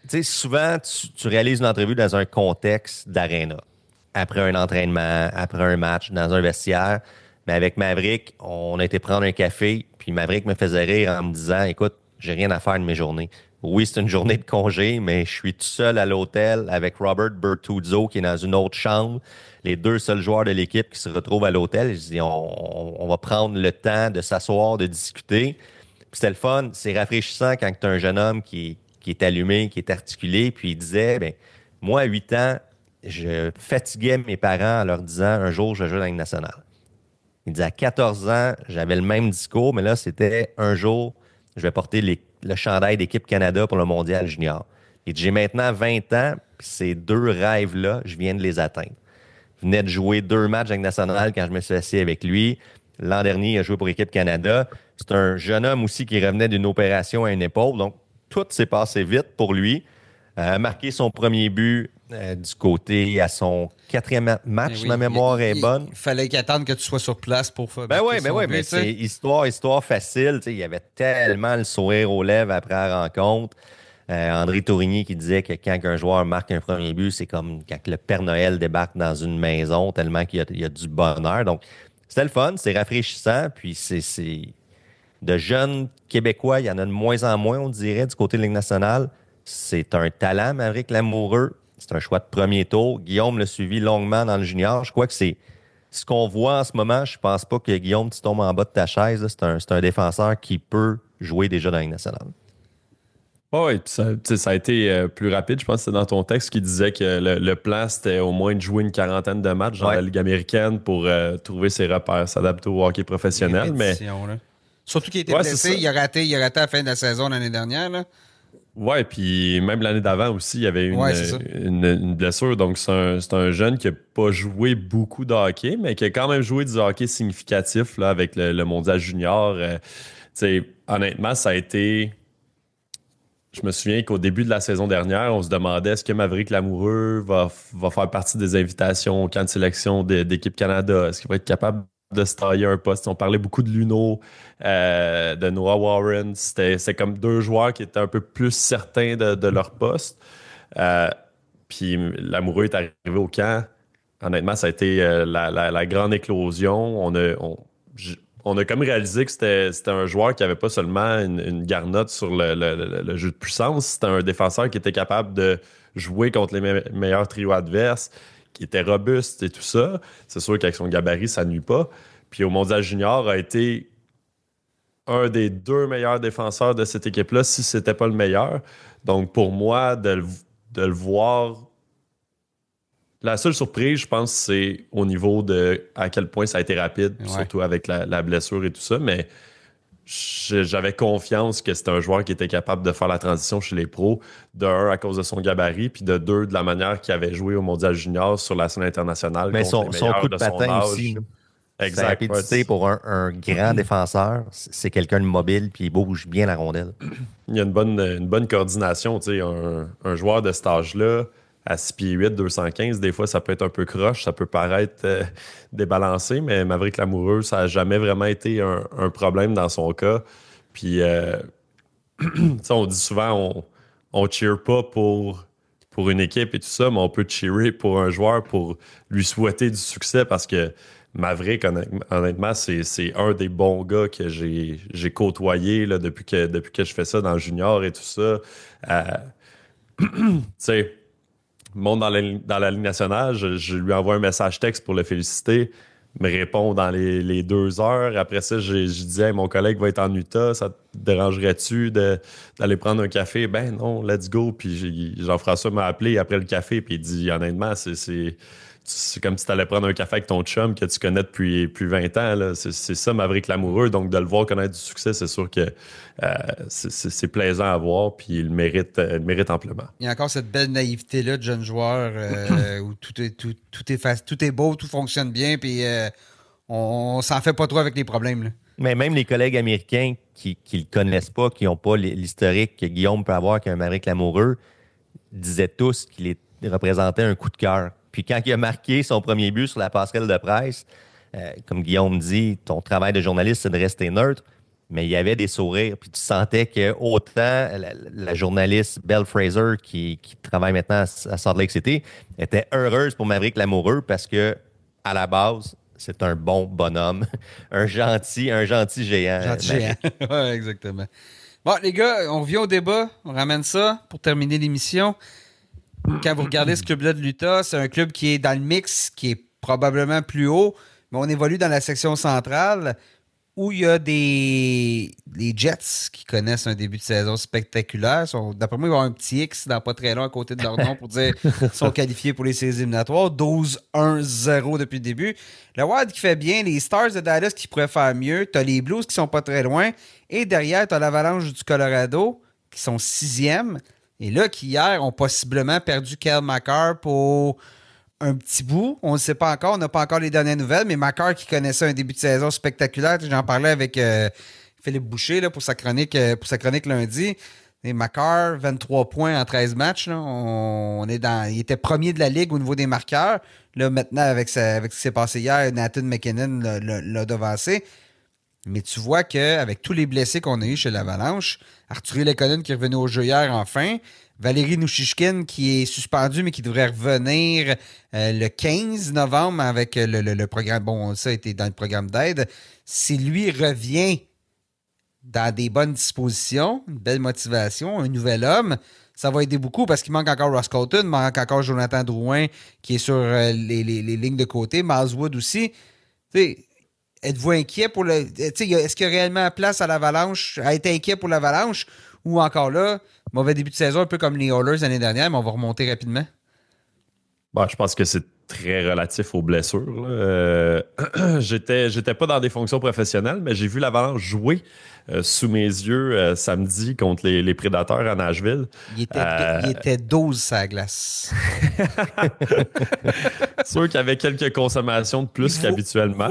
S2: sais, souvent, tu réalises une entrevue dans un contexte d'aréna. Après un entraînement, après un match, dans un vestiaire. Mais avec Maverick, on a été prendre un café, puis Maverick me faisait rire en me disant, écoute, j'ai rien à faire de mes journées. Oui, c'est une journée de congé, mais je suis tout seul à l'hôtel avec Robert Bertuzzo qui est dans une autre chambre. Les deux seuls joueurs de l'équipe qui se retrouvent à l'hôtel. Je dis, on va prendre le temps de s'asseoir, de discuter. Puis c'était le fun. C'est rafraîchissant quand tu as un jeune homme qui est allumé, qui est articulé. Puis il disait, ben moi, à 8 ans, je fatiguais mes parents en leur disant, un jour, je vais jouer dans la Ligue nationale. Il disait, à 14 ans, j'avais le même discours, mais là, c'était un jour, je vais porter le chandail d'équipe Canada pour le mondial junior. Il dit, j'ai maintenant 20 ans, puis ces deux rêves-là, je viens de les atteindre. Je venais de jouer 2 matchs avec national quand je me suis assis avec lui. L'an dernier, il a joué pour l'équipe Canada. C'est un jeune homme aussi qui revenait d'une opération à une épaule. Donc, tout s'est passé vite pour lui. A marqué son premier but du côté à son 4e match, oui, ma mémoire est bonne.
S1: Il fallait qu'il attende que tu sois sur place pour faire.
S2: Mais c'est histoire facile. Il y avait tellement le sourire aux lèvres après la rencontre. André Tourigny qui disait que quand un joueur marque un premier but, c'est comme quand le Père Noël débarque dans une maison, tellement qu'il y a du bonheur. Donc, c'était le fun, c'est rafraîchissant. Puis, c'est de jeunes Québécois, il y en a de moins en moins, on dirait, du côté de la Ligue nationale. C'est un talent, Maverick Lamoureux. C'est un choix de premier tour. Guillaume l'a suivi longuement dans le junior. Je crois que c'est ce qu'on voit en ce moment. Je pense pas que Guillaume, tu tombes en bas de ta chaise. C'est un défenseur qui peut jouer déjà dans la Ligue nationale.
S3: Oui, ça a été plus rapide. Je pense que c'est dans ton texte qui disait que le plan, c'était au moins de jouer une 40aine de matchs dans la Ligue américaine pour trouver ses repères, s'adapter au hockey professionnel.
S1: Surtout qu'il était blessé, il a raté la fin de la saison l'année dernière. Là.
S3: Ouais, puis même l'année d'avant aussi, il y avait une blessure. Donc, c'est un jeune qui n'a pas joué beaucoup de hockey, mais qui a quand même joué du hockey significatif là, avec le mondial junior. Honnêtement, ça a été... Je me souviens qu'au début de la saison dernière, on se demandait est-ce que Maverick Lamoureux va faire partie des invitations au camp de sélection d'équipe Canada? Est-ce qu'il va être capable de se tailler un poste? On parlait beaucoup de Luno, de Noah Warren. C'était comme 2 joueurs qui étaient un peu plus certains de leur poste. Puis Lamoureux est arrivé au camp. Honnêtement, ça a été la grande éclosion. On a comme réalisé que c'était un joueur qui avait pas seulement une garnotte sur le jeu de puissance, c'était un défenseur qui était capable de jouer contre les meilleurs trios adverses, qui était robuste et tout ça. C'est sûr qu'avec son gabarit, ça nuit pas. Puis au Mondial Junior a été un des 2 meilleurs défenseurs de cette équipe-là, si c'était pas le meilleur. Donc pour moi, de le voir... La seule surprise, je pense, c'est au niveau de à quel point ça a été rapide, surtout avec la blessure et tout ça. Mais j'avais confiance que c'était un joueur qui était capable de faire la transition chez les pros, de 1, à cause de son gabarit, puis de 2, de la manière qu'il avait joué au Mondial Junior sur la scène internationale.
S2: Mais son coup de patin aussi. Exact. Sa rapidité pour un grand défenseur, c'est quelqu'un de mobile, puis il bouge bien la rondelle.
S3: Il y a une bonne coordination. Un joueur de cet âge-là, à 6 pieds 8, 215, des fois, ça peut être un peu croche, ça peut paraître débalancé, mais Maverick Lamoureux, ça n'a jamais vraiment été un problème dans son cas. Puis, on dit souvent, on cheer pas pour une équipe et tout ça, mais on peut cheerer pour un joueur pour lui souhaiter du succès parce que Maverick, honnêtement, c'est un des bons gars que j'ai côtoyé là, depuis que je fais ça dans le junior et tout ça. Tu sais, monte dans la Ligue nationale, je lui envoie un message texte pour le féliciter, me répond dans les 2 heures. Après ça, je dis hey, mon collègue va être en Utah, ça te dérangerait-tu d'aller prendre un café? Ben non, let's go. Puis Jean-François m'a appelé après le café, puis il dit honnêtement, c'est comme si tu allais prendre un café avec ton chum que tu connais depuis 20 ans. Là. C'est ça, Maverick Lamoureux. Donc, de le voir connaître du succès, c'est sûr que c'est plaisant à voir, puis il le mérite amplement.
S1: Il y a encore cette belle naïveté-là de jeune joueur où tout est beau, tout fonctionne bien, puis on s'en fait pas trop avec les problèmes. Là.
S2: Mais même les collègues américains qui le connaissent pas, qui n'ont pas l'historique que Guillaume peut avoir qu'un Maverick Lamoureux, disaient tous qu'il représentait un coup de cœur. Puis quand il a marqué son premier but sur la passerelle de presse, comme Guillaume dit, ton travail de journaliste, c'est de rester neutre. mais il y avait des sourires. Puis tu sentais que autant la journaliste Belle Fraser, qui travaille maintenant à Salt Lake City, était heureuse pour Maverick Lamoureux parce que à la base, c'est un bon bonhomme, un gentil géant.
S1: Gentil géant. Oui, exactement. Bon, les gars, on revient au débat. On ramène ça pour terminer l'émission. Quand vous regardez ce club-là de l'Utah, c'est un club qui est dans le mix, qui est probablement plus haut, mais on évolue dans la section centrale où il y a les Jets qui connaissent un début de saison spectaculaire. D'après moi, ils vont avoir un petit X dans pas très long à côté de leur nom pour dire qu'ils sont qualifiés pour les séries éliminatoires. 12-1-0 depuis le début. Le Wild qui fait bien, les Stars de Dallas qui pourraient faire mieux. Tu as les Blues qui sont pas très loin. Et derrière, tu as l'Avalanche du Colorado qui sont 6e. Et là, qui hier ont possiblement perdu Cale Makar pour un petit bout. On ne sait pas encore. On n'a pas encore les dernières nouvelles. Mais Makar qui connaissait un début de saison spectaculaire. J'en parlais avec Philippe Boucher là, pour sa chronique lundi. Et Makar, 23 points en 13 matchs. Là. Il était premier de la Ligue au niveau des marqueurs. Là, maintenant, avec ce qui s'est passé hier, Nathan McKinnon l'a devancé. Mais tu vois qu'avec tous les blessés qu'on a eu chez l'Avalanche, Arturi Lekonen qui est revenu au jeu hier enfin, Valérie Nouchishkin qui est suspendu mais qui devrait revenir le 15 novembre avec le programme. Bon, ça a été dans le programme d'aide. Si lui revient dans des bonnes dispositions, une belle motivation, un nouvel homme, ça va aider beaucoup parce qu'il manque encore Ross Colton, il manque encore Jonathan Drouin qui est sur les lignes de côté, Miles Wood aussi. Tu sais, êtes-vous inquiet pour le. Est-ce qu'il y a réellement place à l'Avalanche, à être inquiet pour l'Avalanche, ou encore là, mauvais début de saison, un peu comme les Oilers l'année dernière, mais on va remonter rapidement?
S3: Bon, je pense que c'est très relatif aux blessures. J'étais pas dans des fonctions professionnelles, mais j'ai vu l'Avalanche jouer sous mes yeux samedi contre les Prédateurs à Nashville.
S1: Il était 12 sur la glace.
S3: Sûr qu'il y avait quelques consommations de plus qu'habituellement.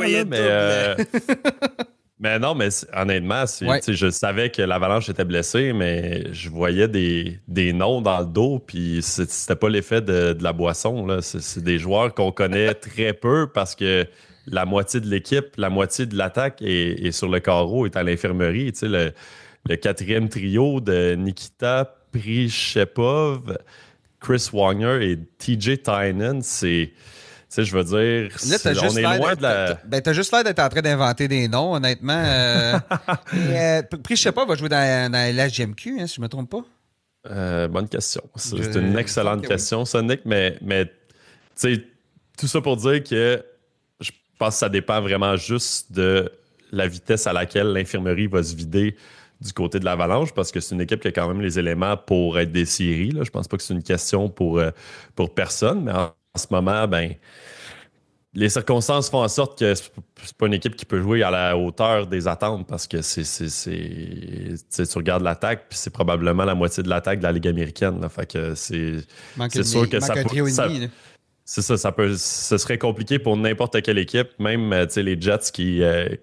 S3: Mais non, mais honnêtement, je savais que l'Avalanche était blessée, mais je voyais des noms dans le dos, puis c'était pas l'effet de la boisson. Là. C'est des joueurs qu'on connaît très peu parce que la moitié de l'équipe, la moitié de l'attaque est sur le carreau, est à l'infirmerie. Tu sais, le quatrième trio de Nikita Prichepov, Chris Wagner et TJ Tynan, c'est... Tu sais, je veux dire,
S1: là, on est loin de la... t'as juste l'air d'être en train d'inventer des noms, honnêtement. Prichepov va jouer dans la GMQ, si je ne me trompe pas.
S3: Bonne question. C'est une excellente question, ça, Nick, mais tu sais, tout ça pour dire que je pense que ça dépend vraiment juste de la vitesse à laquelle l'infirmerie va se vider du côté de l'Avalanche, parce que c'est une équipe qui a quand même les éléments pour être des séries. Là. Je pense pas que c'est une question pour personne, mais en ce moment, les circonstances font en sorte que c'est pas une équipe qui peut jouer à la hauteur des attentes, parce que tu regardes l'attaque, puis c'est probablement la moitié de l'attaque de la Ligue américaine. Là. Fait que c'est sûr que ce serait compliqué pour n'importe quelle équipe, même les Jets qui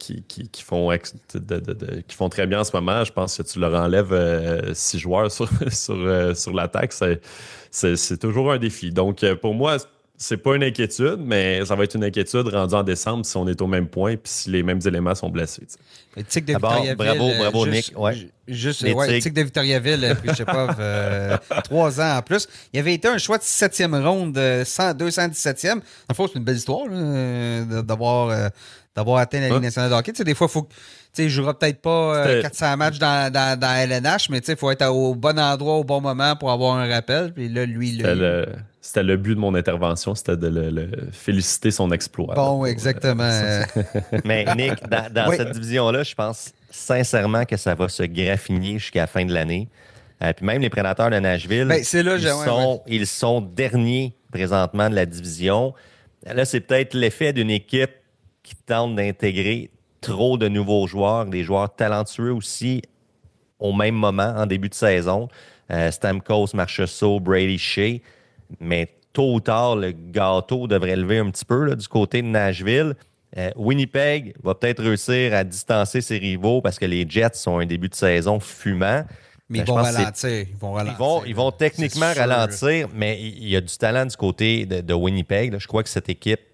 S3: font très bien en ce moment. Je pense que tu leur enlèves 6 joueurs sur l'attaque. C'est toujours un défi. Donc, pour moi, c'est pas une inquiétude, mais ça va être une inquiétude rendue en décembre si on est au même point puis si les mêmes éléments sont blessés.
S1: Tic de Victoriaville.
S2: Bravo, Nick.
S1: Tic de Victoriaville, Prichepov, 3 ans en plus. Il avait été un choix de 7e ronde, 217e. En fait, c'est une belle histoire d'avoir atteint la Ligue nationale de hockey. Des fois, il faut... il ne jouera peut-être pas 400 matchs dans LNH, mais il faut être au bon endroit au bon moment pour avoir un rappel. Puis là,
S3: c'était le but de mon intervention, c'était de le féliciter son exploit.
S1: Bon, exactement.
S2: Mais Nick, dans cette division-là, je pense sincèrement que ça va se graffiner jusqu'à la fin de l'année. Puis même les Prédateurs de Nashville, ils sont derniers présentement de la division. Là, c'est peut-être l'effet d'une équipe qui tente d'intégrer trop de nouveaux joueurs, des joueurs talentueux aussi au même moment en début de saison. Stamkos, Marchessault, Brady Shea. Mais tôt ou tard, le gâteau devrait lever un petit peu là, du côté de Nashville. Winnipeg va peut-être réussir à distancer ses rivaux parce que les Jets sont un début de saison fumant.
S1: Mais ils vont ralentir.
S2: Ils vont techniquement ralentir, mais il y a du talent du côté de Winnipeg. Là. Je crois que cette équipe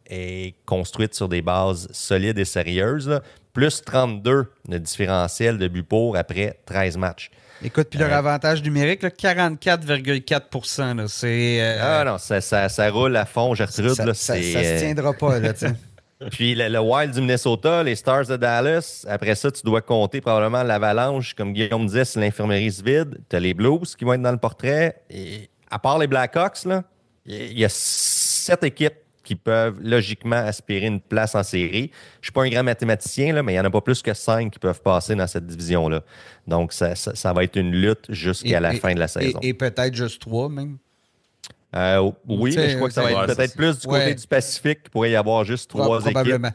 S2: est construite sur des bases solides et sérieuses. Là. Plus 32 de différentiel de buts pour après 13 matchs.
S1: Écoute, puis leur avantage numérique, 44,4 %. C'est,
S2: non, ça roule à fond, Gertrude.
S1: Ça se tiendra pas, là, tu sais.
S2: Puis le Wild du Minnesota, les Stars de Dallas, après ça, tu dois compter probablement l'Avalanche. Comme Guillaume disait, si l'infirmerie se vide, tu as les Blues qui vont être dans le portrait. Et à part les Blackhawks, il y a 7 équipes qui peuvent logiquement aspirer une place en série. Je ne suis pas un grand mathématicien, là, mais il n'y en a pas plus que 5 qui peuvent passer dans cette division-là. Donc, ça va être une lutte jusqu'à la fin de la saison.
S1: Et peut-être juste 3 même.
S2: Oui, mais je crois que ça va être peut-être plus du côté du Pacifique. Il pourrait y avoir juste 3 équipes. Probablement.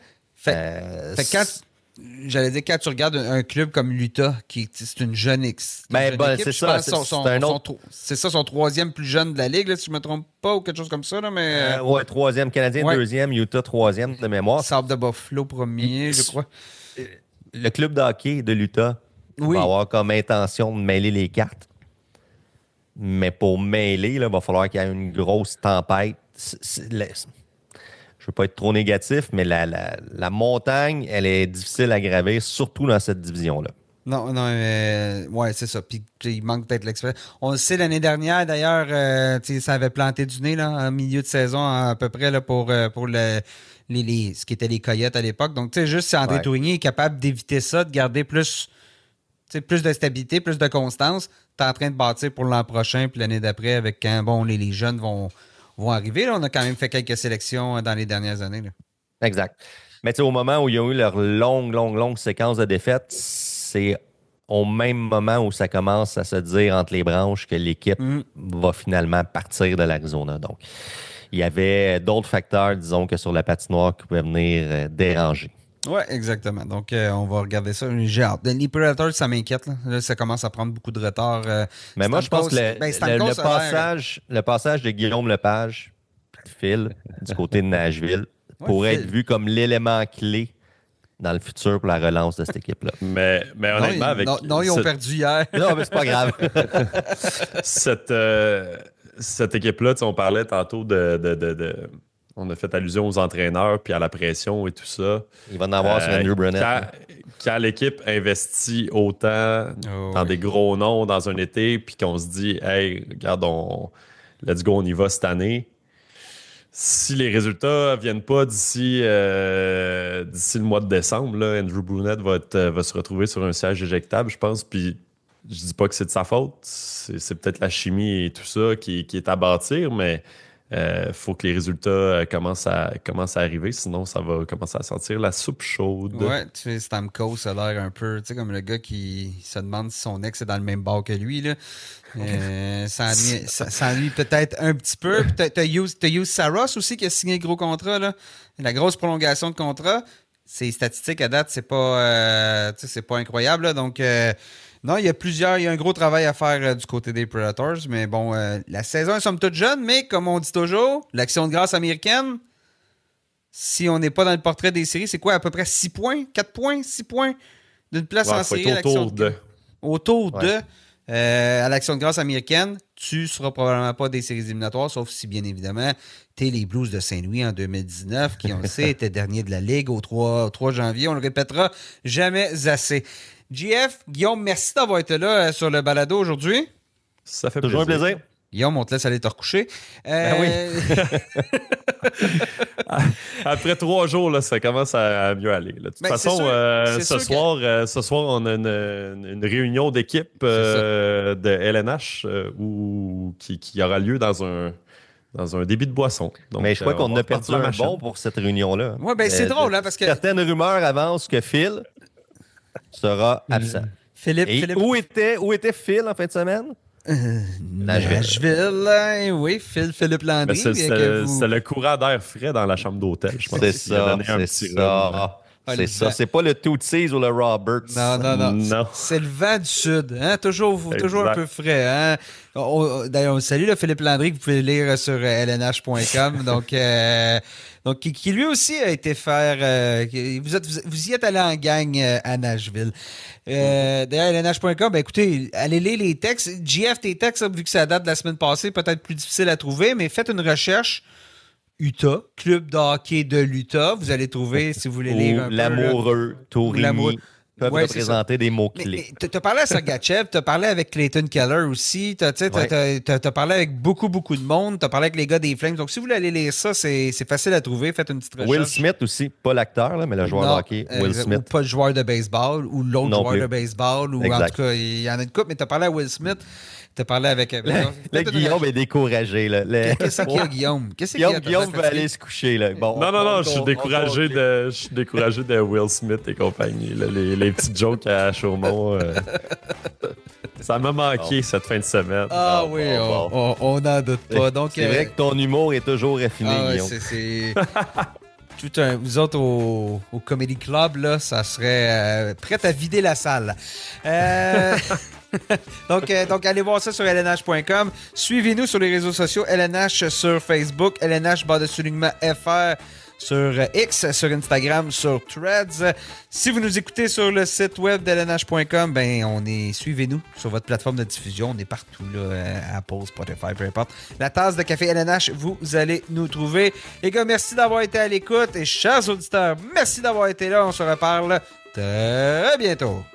S1: J'allais dire, quand tu regardes un club comme l'Utah, c'est une jeune équipe.
S2: C'est ça.
S1: C'est ça, son troisième plus jeune de la Ligue, là, si je ne me trompe pas, ou quelque chose comme ça. Là, mais,
S2: troisième Canadien, deuxième, Utah, troisième de mémoire.
S1: Sabre de Buffalo, premier, je crois.
S2: Le club de hockey de l'Utah va avoir comme intention de mêler les cartes. Mais pour mêler, il va falloir qu'il y ait une grosse tempête. Je ne veux pas être trop négatif, mais la montagne, elle est difficile à gravir, surtout dans cette division-là.
S1: Non, c'est ça. Puis il manque peut-être l'expérience. On le sait l'année dernière, d'ailleurs, ça avait planté du nez là, en milieu de saison à peu près là, pour ce qui était les Coyotes à l'époque. Donc, juste si André Tourigny est capable d'éviter ça, de garder plus de stabilité, plus de constance, tu es en train de bâtir pour l'an prochain puis l'année d'après avec quand les jeunes vont arriver. Là, on a quand même fait quelques sélections dans les dernières années. Là.
S2: Exact. Mais au moment où ils ont eu leur longue séquence de défaites, c'est au même moment où ça commence à se dire entre les branches que l'équipe va finalement partir de l'Arizona. Donc, il y avait d'autres facteurs, disons, que sur la patinoire qui pouvaient venir déranger.
S1: Oui, exactement. Donc, on va regarder ça. J'ai hâte. Les Predators, ça m'inquiète. Là, ça commence à prendre beaucoup de retard.
S2: Mais moi, je pense que le passage de Guillaume Lepage, Phil, du côté de Nashville, pourrait être vu comme l'élément clé dans le futur pour la relance de cette équipe-là.
S3: Mais honnêtement,
S1: ils ont perdu hier.
S2: Non, mais c'est pas grave.
S3: Cette équipe-là, on parlait tantôt on a fait allusion aux entraîneurs puis à la pression et tout ça.
S2: Il va en avoir sur Andrew Brunette.
S3: Quand l'équipe investit autant dans des gros noms dans un été, puis qu'on se dit, hey, regarde, let's go, on y va cette année. Si les résultats ne viennent pas d'ici le mois de décembre, là, Andrew Brunette va se retrouver sur un siège éjectable, je pense. Puis je dis pas que c'est de sa faute. C'est peut-être la chimie et tout ça qui est à bâtir, mais faut que les résultats commencent à arriver, sinon ça va commencer à sentir la soupe chaude.
S1: Ouais, tu sais, Stamkos a l'air un peu, tu sais, comme le gars qui se demande si son ex est dans le même bar que lui, là. Ça ennuie peut-être un petit peu. T'as Hughes Saros aussi qui a signé le gros contrat, là. La grosse prolongation de contrat. Ses statistiques à date, c'est pas incroyable, là. Donc, non, il y a un gros travail à faire du côté des Predators, mais bon, la saison est somme toute jeune, mais comme on dit toujours, l'action de grâce américaine, si on n'est pas dans le portrait des séries, c'est quoi, à peu près 6 points, 4 points, 6 points d'une place en série? Autour de. À l'action de grâce américaine, tu ne seras probablement pas des séries éliminatoires, sauf si, bien évidemment, tu es les Blues de Saint-Louis en 2019, qui, on le sait, étaient derniers de la Ligue au 3 janvier. On le répétera jamais assez. JF, Guillaume, merci d'avoir été là sur le balado aujourd'hui.
S3: Ça fait
S2: toujours
S3: plaisir.
S2: un plaisir.
S1: Guillaume, on te laisse aller te recoucher.
S2: Oui.
S3: Après 3 jours, là, ça commence à mieux aller. Là. De toute façon, ce soir, on a une réunion d'équipe de LNH qui aura lieu dans un débit de boisson. Donc,
S2: mais je crois qu'on a perdu un bon pour cette réunion-là.
S1: Oui, ben c'est drôle, hein, parce que...
S2: Certaines rumeurs avancent que Phil sera absent.
S1: Philippe.
S2: Où était Phil en fin de semaine?
S1: Nashville, oui, Philippe Landry.
S3: C'est le courant d'air frais dans la chambre d'hôtel, je pense.
S2: C'est ça. C'est ça. C'est pas le Tootsies ou le Roberts.
S1: Non. C'est le vent du sud. Hein? Toujours un peu frais. Hein? D'ailleurs, on salue Philippe Landry que vous pouvez lire sur lnh.com. Donc, qui lui aussi a été faire... vous y êtes allé en gang à Nashville. D'ailleurs, lnh.com, écoutez, allez lire les textes. JF, tes textes, vu que ça date de la semaine passée, peut-être plus difficile à trouver, mais faites une recherche. Utah, club de hockey de l'Utah. Vous allez trouver, si vous voulez lire un peu...
S2: L'amoureux, Tourigny, peuvent représenter des mots-clés.
S1: Tu as parlé à Sergachev, tu as parlé avec Clayton Keller aussi, tu as parlé avec beaucoup de monde, tu as parlé avec les gars des Flames. Donc, si vous voulez aller lire ça, c'est facile à trouver. Faites une petite recherche.
S2: Will Smith aussi, pas l'acteur, là, mais le joueur de hockey, Will Smith.
S1: Ou pas le joueur de baseball, ou l'autre joueur de baseball, ou
S2: exact.
S1: En tout cas, il y en a une couple, mais tu as parlé à Will Smith. T'as parlé avec...
S2: Le Guillaume est découragé. Là.
S1: Qu'est-ce qu'il y a, Guillaume?
S2: Guillaume veut aller se coucher. Là. Bon,
S3: non, je suis découragé de Will Smith et compagnie. Là. Les petites jokes à Chaumont. Ça m'a manqué cette fin de semaine.
S1: Ah oui, on n'en doute pas. Donc,
S2: c'est vrai que ton humour est toujours raffiné, Guillaume.
S1: C'est... Vous autres au Comedy Club, là, ça serait prêt à vider la salle. Donc, allez voir ça sur lnh.com. Suivez-nous sur les réseaux sociaux. LNH sur Facebook, LNH_FR sur X, sur Instagram, sur Threads. Si vous nous écoutez sur le site web de lnh.com, suivez-nous sur votre plateforme de diffusion. On est partout, là, Apple, Spotify, peu importe. La tasse de café LNH, vous allez nous trouver. Les gars, merci d'avoir été à l'écoute. Et chers auditeurs, merci d'avoir été là. On se reparle très bientôt.